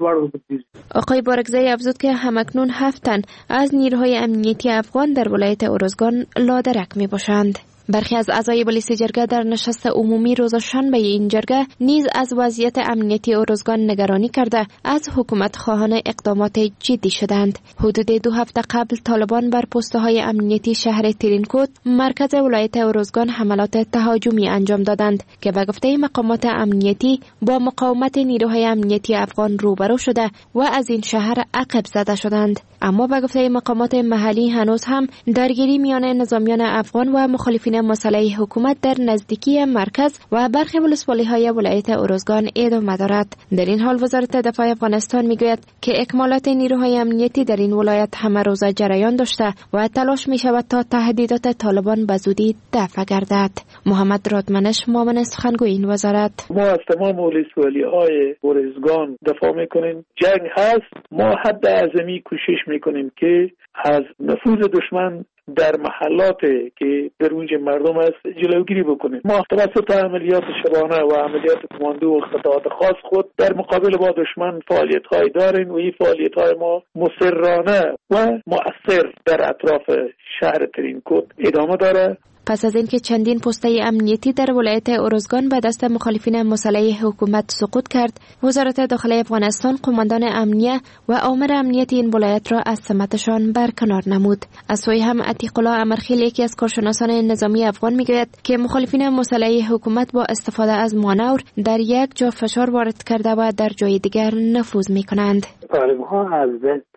آقای بارکزی افزود که همکنون 7 تن از نیروهای امنیتی افغان در ولایت اروزگان لادرک می باشند. برخی از اعضای ولیس جرگه در نشست عمومی روز شنبه این جرگه نیز از وضعیت امنیتی اروزگان نگرانی کرده از حکومت خواهان اقدامات جدی شدند. حدود 2 هفته قبل طالبان بر پست‌های امنیتی شهر ترینکوت مرکز ولایت اروزگان حملات تهاجمی انجام دادند که به گفته مقامات امنیتی با مقاومت نیروهای امنیتی افغان روبرو شده و از این شهر عقب زده شدند. اما به گفته مقامات محلی هنوز هم درگیری میان نظامیان افغان و مخالفین مسلح حکومت در نزدیکی مرکز و برخی ولسوالی‌های ولایت اروزگان ادامه دارد. در این حال وزارت دفاع افغانستان میگوید که اکمالات نیروهای امنیتی در این ولایت همه روزه جریان داشته و تلاش می شود تا تهدیدات طالبان به زودی دفع گردد. محمد رادمنش معاون سخنگوی این وزارت: ما از تمام ولسوالی‌های اروزگان دفاع میکنیم. جنگ هست، ما حد اعظمی کوشش میکنیم که از نفوذ دشمن در محلاتی که در اونجا مردم است جلوگیری بکنیم. ما توسط عملیات شبانه و عملیات کماندو و قطعات خاص خود در مقابل با دشمن فعالیت‌های داریم و این فعالیت‌های ما مسررانه و مؤثر در اطراف شهر ترینکوت ادامه داره. پس از اینکه چندین پسته امنیتی در ولایت اروزگان به دست مخالفین مسلح حکومت سقوط کرد، وزارت داخلی افغانستان قماندان امنیه و آمر امنیتی این ولایت را از سمتشان برکنار نمود. از سوی هم عتیق الله امرخیل، یکی از کارشناسان نظامی افغان، میگوید که مخالفین مسلح حکومت با استفاده از مانور در یک جا فشار وارد کرده و در جای دیگر نفوذ میکنند. طالب‌ها از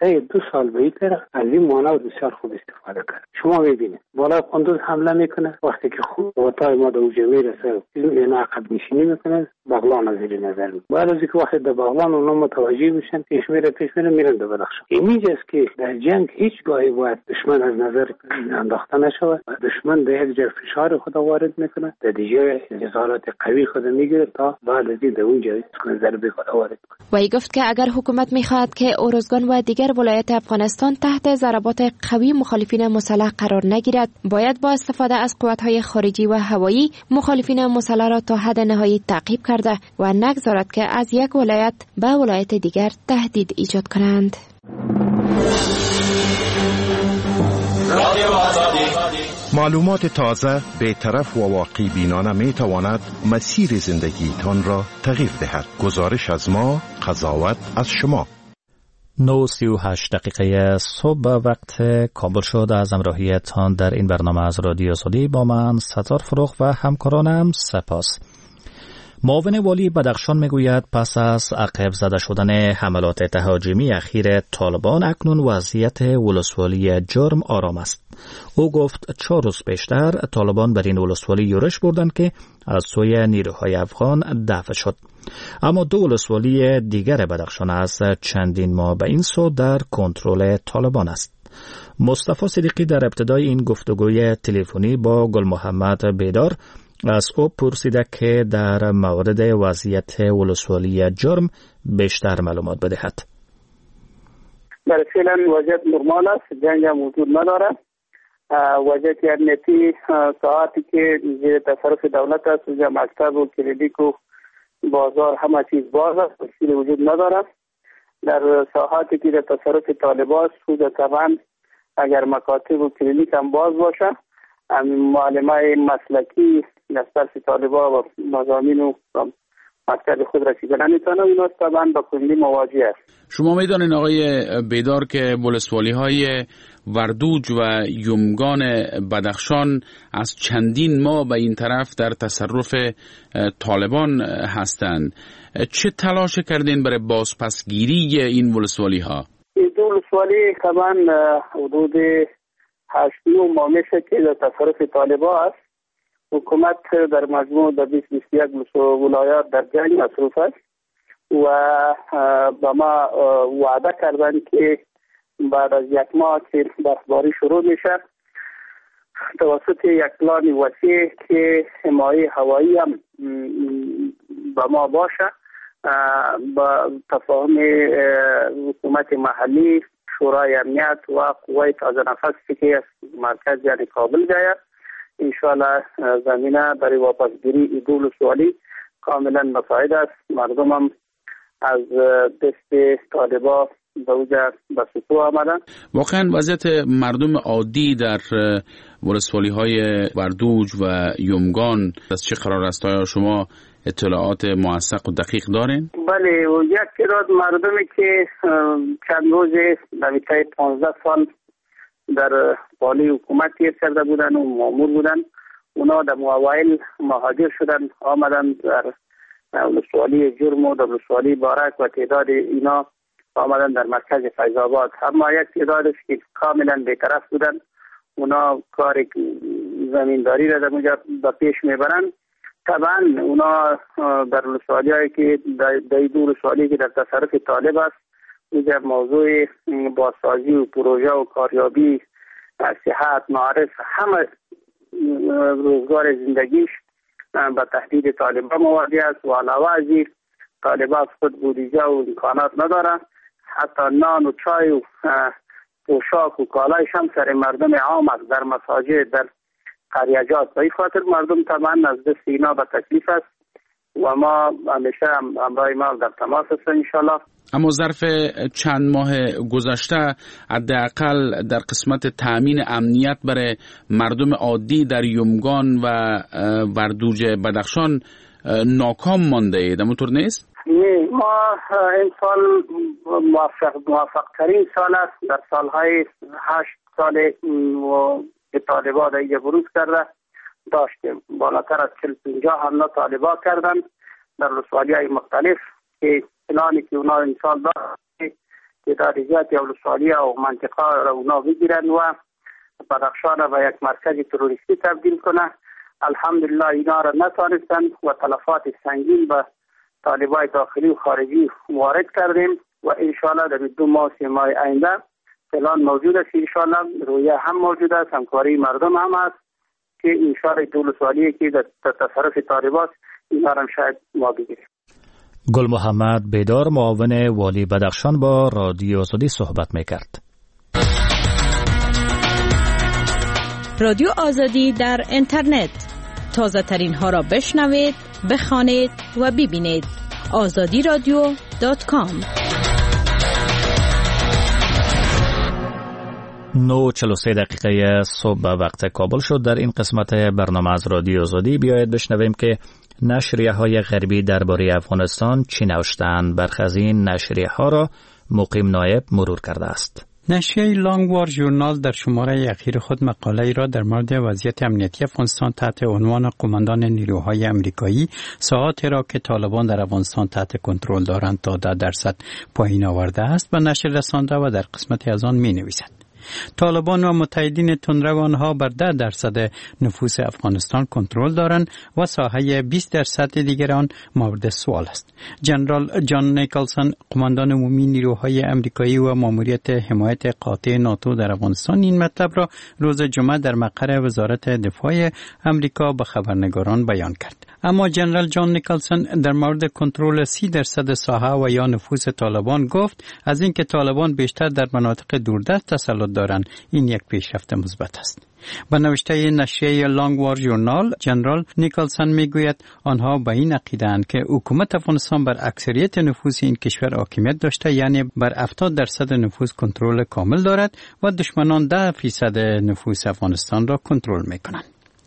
2 سال به این طرف از این مانور بسیار خوب استفاده کرد. شما ببینید بالا قندوز حمله میکنه، وقتی که قوتای ما در اونجا میرسه این عقب نشینی میکنه، بغلان زیر نظر میگیره. بعد از اینکه وقتی در بغلان اونا متوجه میشن پیش میره میرن در بدخشان. اینجاست که در جنگ هیچ گاهی باید دشمن از نظر انداخته نشود و دشمن در یک جای فشار خود وارد میکنه، در دیگه انتظارات قوی خود میگیره تا بعد از این در اونجا ضربه خود وارد کنه. و ای گفت که اگر حکومت میخواهد که اروزگان و دیگر ولایات افغانستان تحت ضربات قوی مخالفین مسلح قرار نگیرد، باید با استفاده از قوت‌های خارجی و هوایی مخالفین مسلح را تا حد نهایی تعقیب کرده و نگذارد که از یک ولایت به ولایت دیگر تهدید ایجاد کنند. معلومات تازه، بی‌طرف و واقعی بینانه می تواند مسیر زندگیتان را تغییر دهد. گزارش از ما، قضاوت از شما. 9:38 دقیقه صبح وقت کابل شد. از همراهیتان در این برنامه از رادیو آزادی با من ستار فروغ و همکارانم سپاس. معاون والی بدخشان میگوید پس از عقب زده شدن حملات تهاجمی اخیر طالبان اکنون وضعیت ولسوالی جرم آرام است. او گفت 4 روز پیشتر طالبان بر این ولسوالی یورش بردند که از سوی نیروهای افغان دفع شد. اما 2 ولسوالی دیگر بدخشان از چندین ماه به این سو در کنترل طالبان است. مصطفی صدیقی در ابتدای این گفتگوی تلفنی با گل محمد بیدار از او پرسیده که در مورد وضعیت ولسوالی جرم بیشتر معلومات بدهد. در فعلا وضعیت نرمال است، جنگ هم وجود نداره. وضعیت امنیتی ساعتی که زیر تصرف دولت است، اونجا مکتب و کلینیک و بازار همه چیز باز است، مشکلی وجود نداره. در ساعتی که در تصرف طالبان است، طبعا اگر مکاتب و کلینیک هم باز باشه، معلمای مسلکی از طرف طالبان و مضامین و مکتب خود رسیدن نمیتونه، اونا طبعا با کلی مواجه است. شما میدانید آقای بیدار که ولسوالی های وردوج و یمگان بدخشان از چندین ماه به این طرف در تصرف طالبان هستند. چه تلاش کردین برای بازپسگیری این ولسوالی ها؟ این دو ولسوالی طبعا حدود 8-9 ماه میشه که در تصرف طالبان است. حکومت در مجموع در 20-21 ولایات در جنگ مصروف است و با ما وعده کردن که بعد از 1 ماه که برفباری شروع میشه توسط یک پلان وسیع که حمایه هوایی هم با ما باشه با تفاهم حکومت محلی، شورای امنیت و قوای تازه نفسی که از مرکز یعنی کابل گاید، انشاءالله زمینه برای واپسگیری این دو ولسوالی کاملا مساعد است. مردم هم از دست طالبان به اوجه به سطوح آمدن. واقعا وضعیت مردم عادی در ولسوالی های وردوج و یمگان از چه قرار است؟ آیا شما اطلاعات موثق و دقیق دارین؟ بله، یک تعداد مردمی که چند روز نویتای 15 سال در بالای حکومت گیر کرده بودن و مامور بودن، اونا در اوایل مهاجر شدن آمدن در ولسوالی جرم و در ولسوالی بارک و تعداد اینا آمدن در مرکز فیض آباد. اما یک تعدادش که کاملا بی‌طرف بودن، اونا کار زمینداری را در اونجا به پیش میبرن. طبعا اونا در ولسوالی هایی که در دو ولسوالی که در تصرف طالب است، اونجا موضوع بازسازی و پروژه و کاریابی، صحت، معارف، همه روزگار زندگیش به تهدید طالبان مواجه است و علاوه از این طالبان خود بودجه و امکانات ندارن، حتی نان و چای و پوشاک و کالایش هم سر مردم عام است در مساجد، در قریجات. به این خاطر مردم طبعا از دست اینا به تکلیف است و ما همیشه همراه ما در تماس هستیم انشالله. اما ظرف چند ماه گذشته حداقل در قسمت تأمین امنیت برای مردم عادی در یمگان و وردوج بدخشان ناکام مانده اید، همونطور نیست؟ نه، ما این سال موفق ترین سال است. در سالهای 8 سال که طالبان اینجا بروز کرده داشتیم. بالاتر از 40-50 حمله طالبان کردن در ولسوالی های مختلف که پلانی که اونا این سال داشت که در ریاضیات یا ولسوالی و منطقه را اونا بگیرن و بدخشان و یک مرکز تروریستی تبدیل کنه. الحمدلله اینا را نتانستن و تلفات سنگین به طالبان داخلی و خارجی وارد کردیم و انشاءالله در 2 ماه 3 ماه آینده پلان موجود است. انشاءالله رویه هم موجود است، همکاری مردم هم است که انشاءالله دو ولسوالی که در تصرف طالبان اینا را شاید ما بگیریم. گل محمد بیدار، معاون والی بدخشان، با رادیو آزادی صحبت میکرد. رادیو آزادی در اینترنت، تازه ترین ها را بشنوید، بخوانید و ببینید. azadiradio.com 9:43 دقیقه صبح وقت کابل شد. در این قسمت برنامه از رادیو آزادی بیایید بشنویم که نشریه های غربی درباره افغانستان چی نوشتند. برخی از این نشریه ها را مقیم نایب مرور کرده است. نشریه لانگوار ژورنال در شماره اخیر خود مقاله‌ای را در مورد وضعیت امنیتی افغانستان تحت عنوان قماندان نیروهای آمریکایی ساعاتی را که طالبان در افغانستان تحت کنترل دارند تا 10% پایین آورده است به نشر رسانده و در قسمتی از آن می‌نویسد: طالبان و متحدین تندرو آنها بر 10% نفوس افغانستان کنترل دارند و ساحه 20% دیگر آن مورد سوال است. جنرال جان نیکلسون، قماندان عمومی نیروهای آمریکایی و ماموریت حمایت قاطع ناتو در افغانستان، این مطلب را روز جمعه در مقر وزارت دفاع آمریکا به خبرنگاران بیان کرد. اما جنرال جان نیکلسون در مورد کنترل 30% ساحه و یا نفوس طالبان گفت از اینکه طالبان بیشتر در مناطق دوردست تسلط دارند، این یک پیشرفت مثبت است. با نوشته نشریه لانگوار ژورنال، جنرال نیکلسون میگوید آنها به این عقیده‌اند که حکومت افغانستان بر اکثریت نفوس این کشور حاکمیت داشته، یعنی بر 70% نفوس کنترل کامل دارد و دشمنان 10% نفوس افغانستان را کنترل میکنند.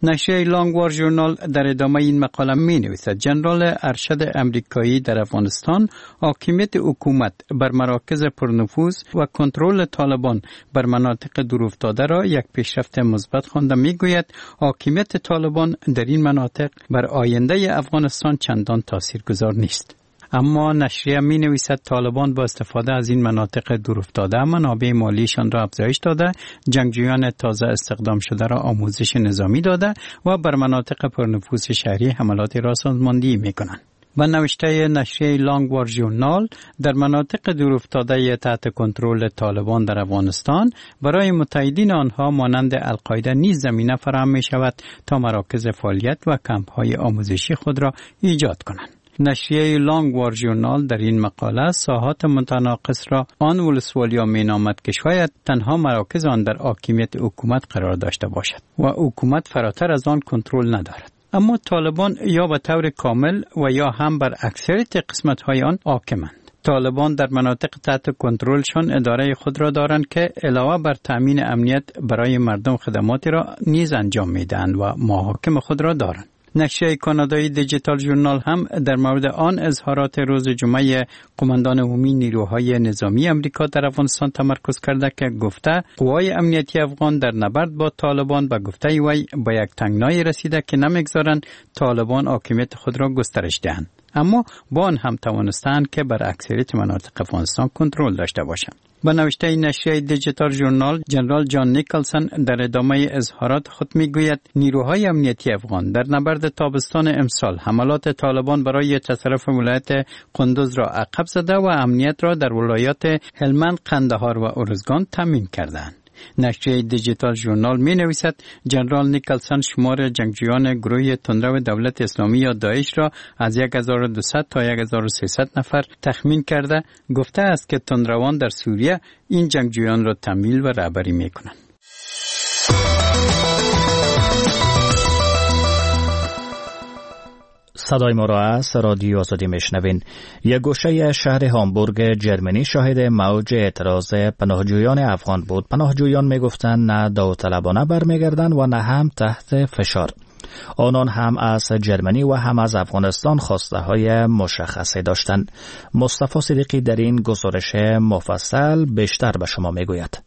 نشریه لانگوار ژورنال در ادامه این مقاله می نویسد جنرال ارشد امریکایی در افغانستان حاکمیت حکومت بر مراکز پرنفوذ و کنترل طالبان بر مناطق دورافتاده را یک پیشرفت مثبت خوانده. می گوید حاکمیت طالبان در این مناطق بر آینده افغانستان چندان تاثیرگذار نیست. اما نشریه می نویسد طالبان با استفاده از این مناطق دورافتاده منابع مالیشان را افزایش داده، جنگجویان تازه استخدام شده را آموزش نظامی داده و بر مناطق پرنفوذ شهری حملات را سازماندهی می کنند. و نوشته نشریه لانگوار ژورنال در مناطق دورافتاده تحت کنترل طالبان در افغانستان برای متحدین آنها مانند القاعده نیز زمینه فراهم می شود تا مراکز فعالیت و کمپ های آموزشی خود را ایجاد کنند. نشریه لانگوار ژورنال در این مقاله ساحات متناقض را آن ولسوالیا می نامد که شاید تنها مراکز آن در حاکمیت حکومت قرار داشته باشد و حکومت فراتر از آن کنترل ندارد. اما طالبان یا به طور کامل و یا هم بر اکثریت قسمت‌های آن حاکمند. طالبان در مناطق تحت کنترلشان اداره خود را دارند که علاوه بر تأمین امنیت برای مردم خدماتی را نیز انجام می‌دهند و محاکم خود را دارند. نشریه کانادایی دیجیتال ژورنال هم در مورد آن اظهارات روز جمعه قماندان عمومی نیروهای نظامی آمریکا در افغانستان تمرکز کرده که گفته قوای امنیتی افغان در نبرد با طالبان به گفته وی به یک تنگنایی رسیده که نمیگذارند طالبان حاکمیت خود را گسترش دهند، اما با آن هم توانستند که بر اکثریت مناطق افغانستان کنترل داشته باشند. با نوشته نشریه دیجیتال ژورنال جنرال جان نیکلسن در ادامه اظهارات خود میگوید نیروهای امنیتی افغان در نبرد تابستان امسال حملات طالبان برای تصرف ولایت قندوز را عقب زده و امنیت را در ولایات هلمند، قندهار و ارزگان تامین کردند. نشریه دیجیتال ژورنال می نویسد جنرال نیکلسن شمار جنگجویان گروه تندرو دولت اسلامی یا داعش را از 1200 تا 1300 نفر تخمین کرده. گفته است که تندروان در سوریه این جنگجویان را تمویل و رهبری می کنند. صدای ما را از رادیو آزادی میشنوین. یک گوشه شهر هامبورگ جرمنی شاهد موج اعتراض پناهجویان افغان بود. پناهجویان میگفتند نه داوطلبانه برمیگردند و نه هم تحت فشار. آنان هم از جرمنی و هم از افغانستان خواسته های مشخصی داشتند. مصطفی صدیقی در این گزارش مفصل بیشتر به شما میگوید.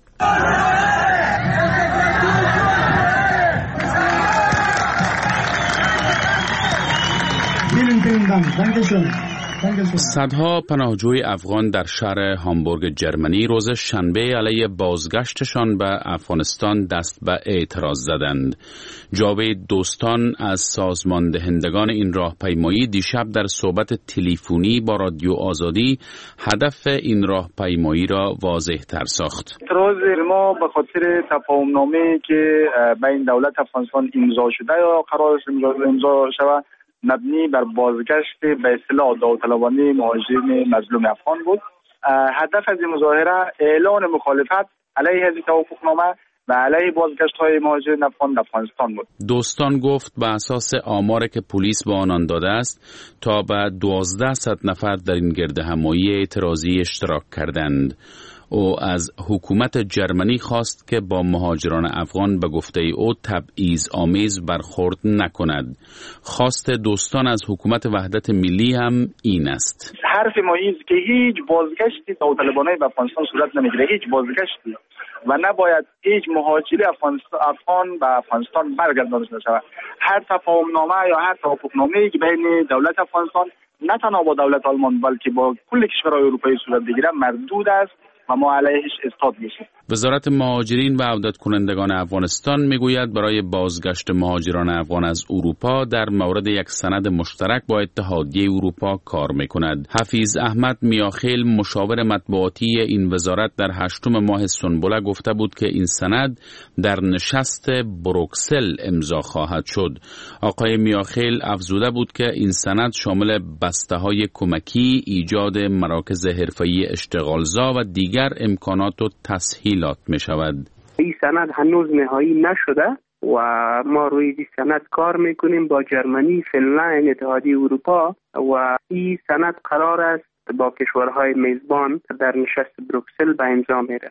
صدها پناهجوی افغان در شهر هامبورگ جرمنی روز شنبه علیه بازگشتشان به افغانستان دست به اعتراض زدند. جاوید دوستان از سازماندهندگان این راهپیمایی دیشب در صحبت تلفنی با رادیو آزادی هدف این راهپیمایی را واضح تر ساخت. اعتراض ما به خاطر تفاهمنامه‌ای که بین دولت افغانستان امضا شده یا قرار امضا شود مبنی بر بازگشت به اصطلاح داوطلبانه مهاجرین مظلوم افغان بود. هدف از این مظاهره اعلان مخالفت علیه از توافقنامه و علیه بازگشت‌های مهاجرین افغان در افغانستان بود. دوستان گفت به اساس آماری که پلیس به آنان داده است تا به 1200 نفر در این گردهمایی اعتراضی اشتراک کردند. او از حکومت جرمنی خواست که با مهاجران افغان به گفته او تبعیض آمیز برخورد نکند. خواست دوستان از حکومت وحدت ملی هم این است. حرف ما است که هیچ بازگشتی داوطلبانه به افغانستان صورت نمیگیره، هیچ بازگشتی و نباید هیچ مهاجری افغان به افغانستان برگردانده شود. هر تفاهمنامه یا هر توافقنامه‌ای که بین دولت افغانستان نه تنها با دولت آلمان بلکه با کل کشورهای اروپایی صورت بگیره مردود است و ما علیهش استاد میشیم. وزارت مهاجرین و عودت کنندگان افغانستان میگوید برای بازگشت مهاجران افغان از اروپا در مورد یک سند مشترک با اتحادیه اروپا کار میکند. حفیظ احمد میاخیل مشاور مطبوعاتی این وزارت در 8 ماه سنبله گفته بود که این سند در نشست بروکسل امضا خواهد شد. آقای میاخیل افزوده بود که این سند شامل بسته‌های کمکی، ایجاد مراکز حرفه‌ای اشتغالزا و دیگر امکانات و تسهیلات می شود. این سند هنوز نهایی نشده و ما روی این سند کار میکنیم با جرمنی، فنلند، اتحادیه اروپا و این سند قرار است با کشورهای میزبان در نشست بروکسل به امضا میره.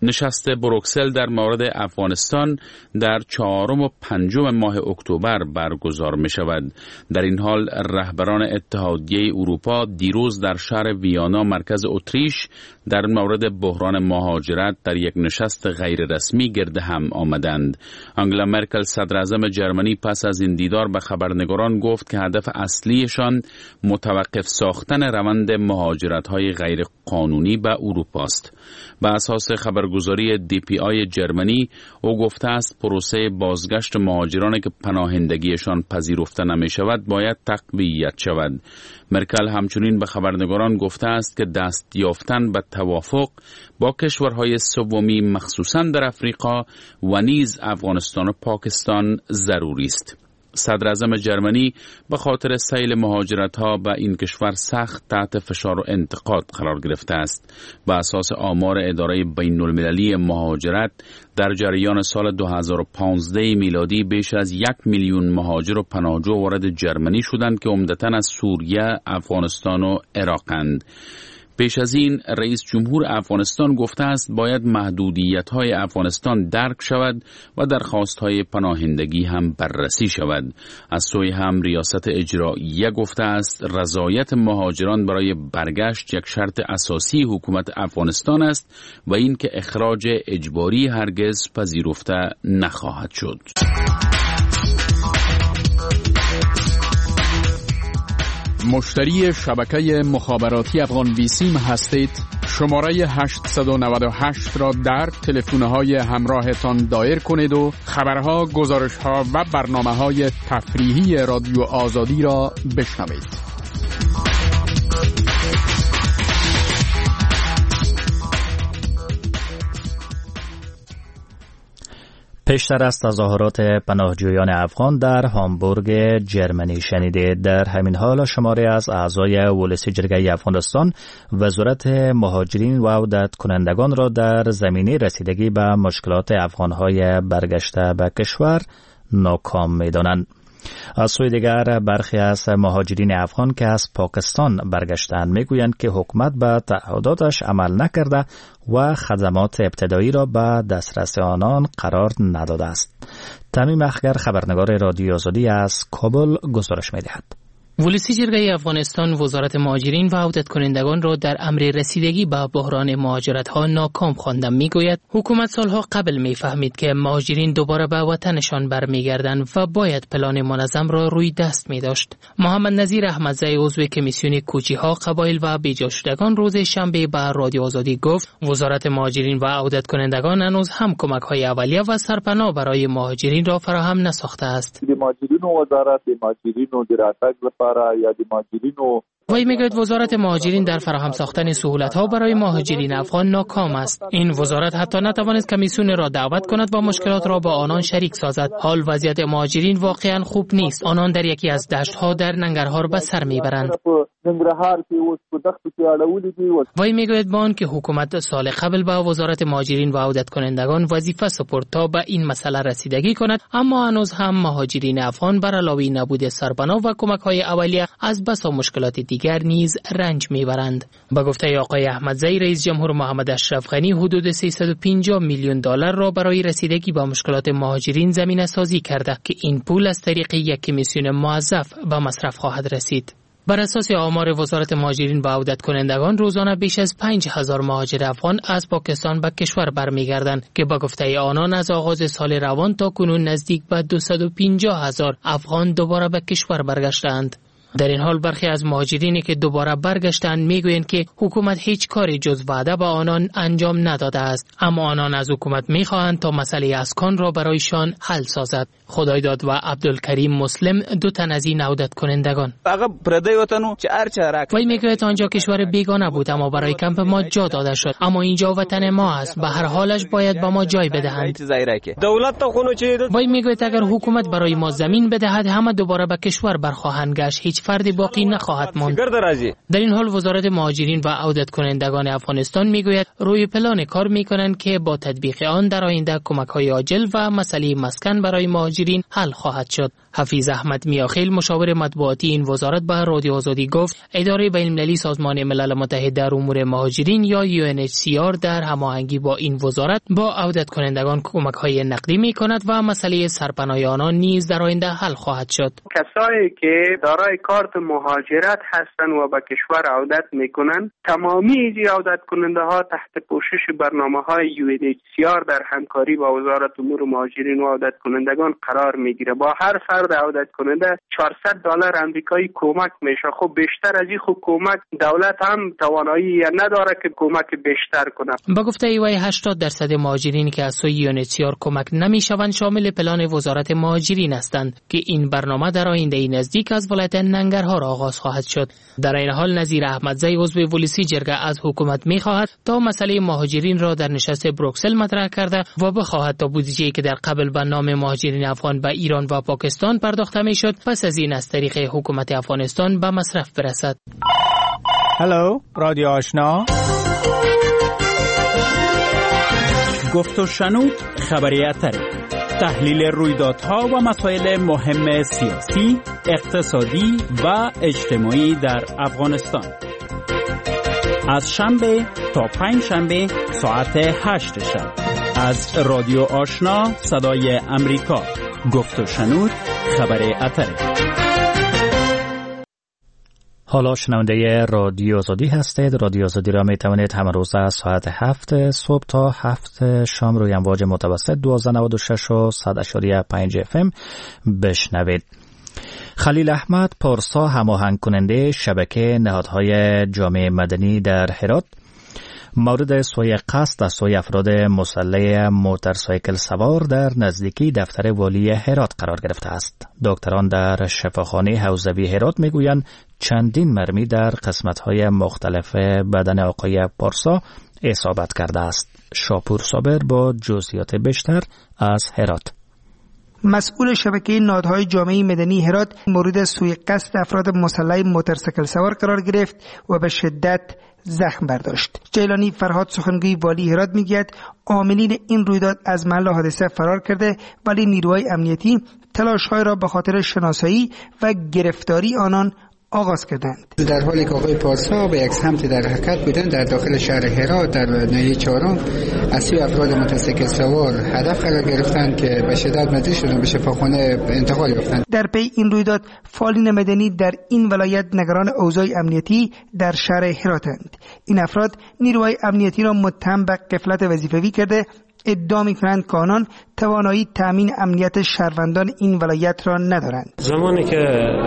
نشست بروکسل در مورد افغانستان در 4 و 5 ماه اکتبر برگزار می شود. در این حال رهبران اتحادیه اروپا دیروز در شهر ویانا مرکز اتریش در مورد بحران مهاجرت در یک نشست غیر رسمی گرد هم آمدند. آنگلا مرکل صدر اعظم جرمنی پس از این دیدار به خبرنگاران گفت که هدف اصلیشان متوقف ساختن روند مهاجرت‌های غیر قانونی به اروپا است. به اساس خبرگزاری DPI جرمنی او گفته است پروسه بازگشت مهاجرانی که پناهندگیشان پذیرفته نمی شود باید تقویت شود. مرکل همچنین به خبرنگاران گفته است که دست یافتن به توافق با کشورهای سومی مخصوصاً در افریقا و نیز افغانستان و پاکستان ضروری است. صدر اعظم جرمنی به خاطر سیل مهاجرت‌ها به این کشور سخت تحت فشار و انتقاد قرار گرفته است. به اساس آمار اداره بین‌المللی مهاجرت در جریان سال 2015 میلادی بیش از 1 میلیون مهاجر و پناهجو وارد جرمنی شدند که عمدتاً از سوریه، افغانستان و عراقند. پیش از این رئیس جمهور افغانستان گفته است باید محدودیت‌های افغانستان درک شود و درخواست‌های پناهندگی هم بررسی شود. از سوی هم ریاست اجراییه گفته است رضایت مهاجران برای برگشت یک شرط اساسی حکومت افغانستان است و این که اخراج اجباری هرگز پذیرفته نخواهد شد. مشتری شبکه مخابراتی افغان ویسیم هستید؟ شماره 898 را در تلفن‌های همراهتان دایر کنید و خبرها، گزارش‌ها و برنامه‌های تفریحی رادیو آزادی را بشنوید. پیشتر از تظاهرات پناهجویان افغان در هامبورگ جرمنی شنیدید. در همین حال شماری از اعضای ولسی جرگه افغانستان وزارت مهاجرین و عودت کنندگان را در زمینه رسیدگی به مشکلات افغانهای برگشته به کشور ناکام می‌دانند. از سوی دیگر برخی از مهاجرین افغان که از پاکستان برگشتند میگویند که حکومت به تعهداتش عمل نکرده و خدمات ابتدایی را به دسترس آنان قرار نداده است. تمیم اخگر خبرنگار رادیو آزادی از کابل گزارش می‌دهد. ولسی جرگه افغانستان وزارت مهاجرین و عودت کنندگان را در امر رسیدگی به بحران مهاجرت ها ناکام خوانده. میگوید حکومت سالها قبل میفهمید که مهاجرین دوباره به وطنشان برمیگردند و باید پلان منظم را روی دست می داشت. محمد نظیر احمدزی عضو کمیسیون کوچی ها، قبایل و بیجا شدگان روز شنبه به رادیو آزادی گفت وزارت مهاجرین و عودت کنندگان هنوز هم کمک های اولیه و سرپناه برای مهاجرین را فراهم نساخته است. مهاجرین و وزارت مهاجرین و درآمد یا مهاجرین و وی میگوید وزارت مهاجرین در فراهم ساختن سهولت‌ها برای مهاجرین افغان ناکام است. این وزارت حتی نتوانست کمیسیون را دعوت کند و مشکلات را با آنان شریک سازد. حال وضعیت مهاجرین واقعا خوب نیست. آنان در یکی از دشت‌ها در ننگرهار به سر میبرند. وی میگوید با آنکه حکومت سال قبل به وزارت مهاجرین و عودت کنندگان وظیفه سپرد تا به این مسئله رسیدگی کند، اما هنوز هم مهاجرین افغان بر علاوه نبود سرپناه و کمک‌های اولیه از بسا مشکلات دیگر نیز رنج میبرند. با گفته آقای احمدزی، رئیس جمهور محمد اشرف غنی حدود 350 میلیون دلار را برای رسیدگی با مشکلات مهاجرین زمینه سازی کرده که این پول از طریق یک کمیسیون موظف به مصرف خواهد رسید. بر اساس آمار وزارت مهاجرین و عودت کنندگان روزانه بیش از 5000 مهاجر افغان از پاکستان به کشور برمیگردند که با گفته آنان از آغاز سال روان تا کنون نزدیک به 250,000 افغان دوباره به کشور برگشتند. در این حال برخی از مهاجرینی که دوباره برگشتند میگویند که حکومت هیچ کاری جز وعده به آنان انجام نداده است، اما آنان از حکومت میخواهند تا مسئله اسکان را برایشان حل سازد. خدایداد و عبدالکریم مسلم دو تن از این عودت کنندگان. وی میگوید آنجا کشور بیگانه بود اما برای کمپ ما جا داده شد، اما اینجا وطن ما است، به هر حالش باید به ما جای بدهند. وی میگوید اگر حکومت برای ما زمین بدهد همه دوباره به کشور برخواهند گشت، هیچ فردی باقی نخواهد ماند. در این حال وزارت مهاجرین و عودت کنندگان افغانستان میگوید روی پلان کار میکنند که با تطبیق آن در آینده کمک‌های عاجل و مسئله مسکن برای مهاجرین حل خواهد شد. حفیظ احمد میاخیل مشاور مطبوعاتی این وزارت به رادیو آزادی گفت اداره بین‌المللی سازمان ملل متحد در امور مهاجرین یا UNHCR در هماهنگی با این وزارت با عودت کنندگان کمک‌های نقدی می‌کند و مسئله سرپناه آنان نیز در آینده حل خواهد شد. کسایی که دارای کارت مهاجرت هستند و به کشور عودت می‌کنند، تمامی عودت کننده ها تحت پوشش برنامه‌های UNHCR در همکاری با وزارت امور مهاجرین و عودت کنندگان قرار می‌گیره. با هر فرد عودت کننده $400 آمریکایی کمک میشه. خب بیشتر از این خب کمک دولت هم توانایی نداره که کمک بیشتر کنه. با گفته ایوای 80% مهاجرینی که از سوی UNHCR کمک نمیشوند شامل پلان وزارت مهاجرین هستند که این برنامه در آینده نزدیک از ولایت ننگرهار آغاز خواهد شد. در این حال نظیر احمدزی عضو پلیسی جرگه از حکومت میخواهد تا مسئله مهاجرین را در نشست بروکسل مطرح کرده و بخواهد تا بودجه‌ای که در قبل به نام مهاجرین افغان به ایران و پاکستان پرداخته میشد پس از این از طریق حکومت افغانستان به مصرف برسد. هلو رادیو آشنا، گفت و شنود خبریت تحلیل رویدادها و مسائل مهم سیاسی، اقتصادی و اجتماعی در افغانستان از شنبه تا پنج شنبه ساعت 8 شب از رادیو آشنا صدای امریکا. گفت و شنود خبر اتره. حالا شنونده رادیو آزادی هستید. رادیو آزادی را می توانید همه روز از ساعت 7 صبح تا 7 شام روی امواج متوسط 1296 و 100.5 FM بشنوید. خلیل احمد پارسا هماهنگ کننده شبکه نهادهای جامعه مدنی در هرات مورد سوء قصد از سوی افراد مسلح موتورسایکل سوار در نزدیکی دفتر والی هرات قرار گرفته است. دکتران در شفاخانه حوزوی هرات میگویند چندین مرمی در قسمت‌های مختلف بدن آقای پارسا اصابت کرده است. شاپور صابر با جزئیات بیشتر از هرات. مسئول شبکه نهادهای جامعه مدنی هرات مورد سوء قصد افراد مسلح موتورسیکل سوار قرار گرفت و به شدت زخم برداشت. جیلانی فرهاد سخنگوی والی هرات میگوید عاملین این رویداد از محل حادثه فرار کرده ولی نیروهای امنیتی تلاش‌های را به خاطر شناسایی و گرفتاری آنان آغاز کردند. در حالی که آقای پارسا به یک سمت در حرکت بودند در داخل شهر هرات در ناحیه چهارم از سوی افراد موتورسیکل سوار هدف قرار گرفتند که به شدت مجروح شدند به شفاخانه انتقال یافتند. در پی این رویداد فعالین مدنی در این ولایت نگران اوضاع امنیتی در شهر هراتند. این افراد نیروهای امنیتی را متهم به غفلت وظیفوی کرده ادعا می‌کنند که آنان توانایی تامین امنیت شهروندان این ولایت را ندارند. زمانی که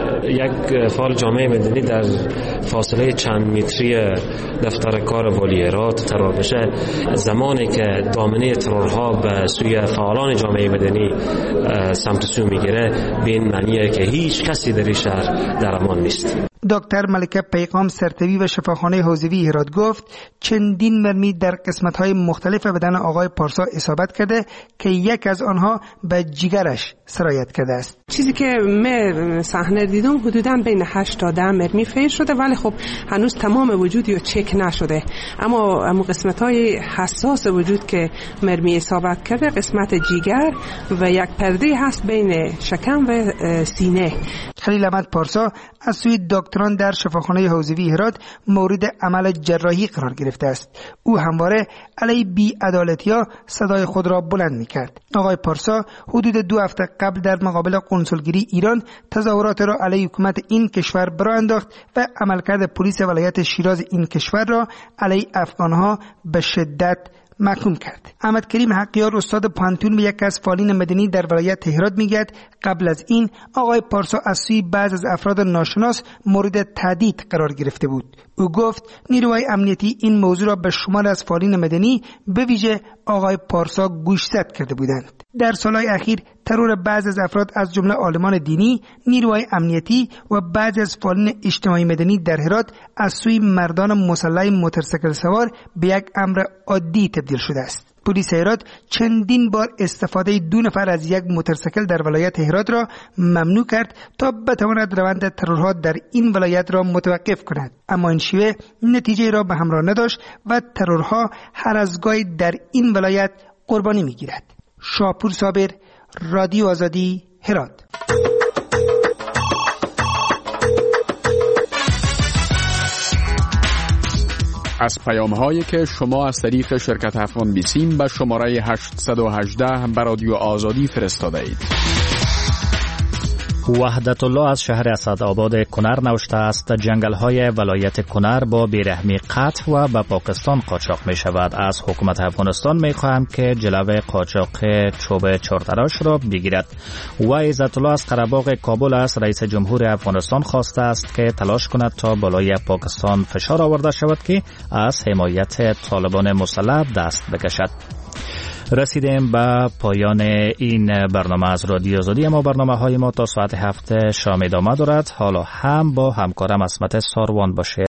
یک فعال جامعه مدنی در فاصله چند متری دفتر کار والی هرات ترور بشه، زمانی که دامنه ترورها به سوی فعالان جامعه مدنی سمت سو میگیره، به این معنیه که هیچ کسی در این شهر در امان نیست. دکتر ملکه پیغام سرطبیب و شفاخانه حوزوی هرات گفت چندین مرمی در قسمت‌های مختلف بدن آقای پارسا اصابت کرده که یک از آنها به جگرش سرایت کرده است. چیزی که من صحنه دیدم حدوداً بین 8 تا 10 مرمی فیر شده، ولی خب هنوز تمام وجودی رو چک نشده. اما قسمت‌های حساس وجود که مرمی اصابت کرده قسمت جگر و یک پرده هست بین شکم و سینه. خلیل احمد پارسا از سوی دکتران در شفاخانه حوزوی هرات مورد عمل جراحی قرار گرفته است. او همواره علیه بی‌عدالتی‌ها صدای خود را بلند می‌کرد. آقای پارسا حدود 2 هفته قبل در مقابل قنسولگری ایران تظاهرات را علیه حکومت این کشور برآ انداخت و عملکرد پلیس ولایت شیراز این کشور را علیه افغان‌ها به شدت محکوم کرد. احمد کریم حقیار استاد پانتون و یک از فعالین مدنی در ولایت هرات میگوید قبل از این آقای پارسا از سوی بعض از افراد ناشناس مورد تهدید قرار گرفته بود. او گفت نیروهای امنیتی این موضوع را به شمار از فعالین مدنی به ویژه آقای پارسا گوشزد کرده بودند. در سالهای اخیر ترور بعض از افراد از جمله عالمان دینی، نیروهای امنیتی و بعضی از فعالین اجتماعی مدنی در هرات از سوی مردان مسلح موتورسیکل سوار به یک امر عادی تبدیل شده است. پلیس هرات چندین بار استفاده 2 نفر از یک موتورسیکل در ولایت هرات را ممنوع کرد تا بتواند روند ترورها در این ولایت را متوقف کند، اما این شیوه نتیجه را به همراه نداشت و ترورها هر از گاهی در این ولایت قربانی میگیرد. شاپور صابر، رادیو آزادی، هرات. از پیام‌هایی که شما از طریق شرکت افغان بیسیم به شماره 818 به رادیو آزادی فرستاده اید. وحدت الله از شهر اسدآباد کنر نوشته است جنگل‌های ولایت کنر با بیرحمی قطع و به پاکستان قاچاق می شود. از حکومت افغانستان می خواهم که جلوی قاچاق چوب چارتراش را بگیرد. و عزت الله از قره‌باغ کابل است رئیس جمهور افغانستان خواسته است که تلاش کند تا بالای پاکستان فشار آورده شود که از حمایت طالبان مسلح دست بکشد. رسیدیم به پایان این برنامه از رادیو آزادی. اما برنامه های ما تا ساعت 7 شام ادامه دارد. حالا هم با همکارم عصمت ساروان باشه.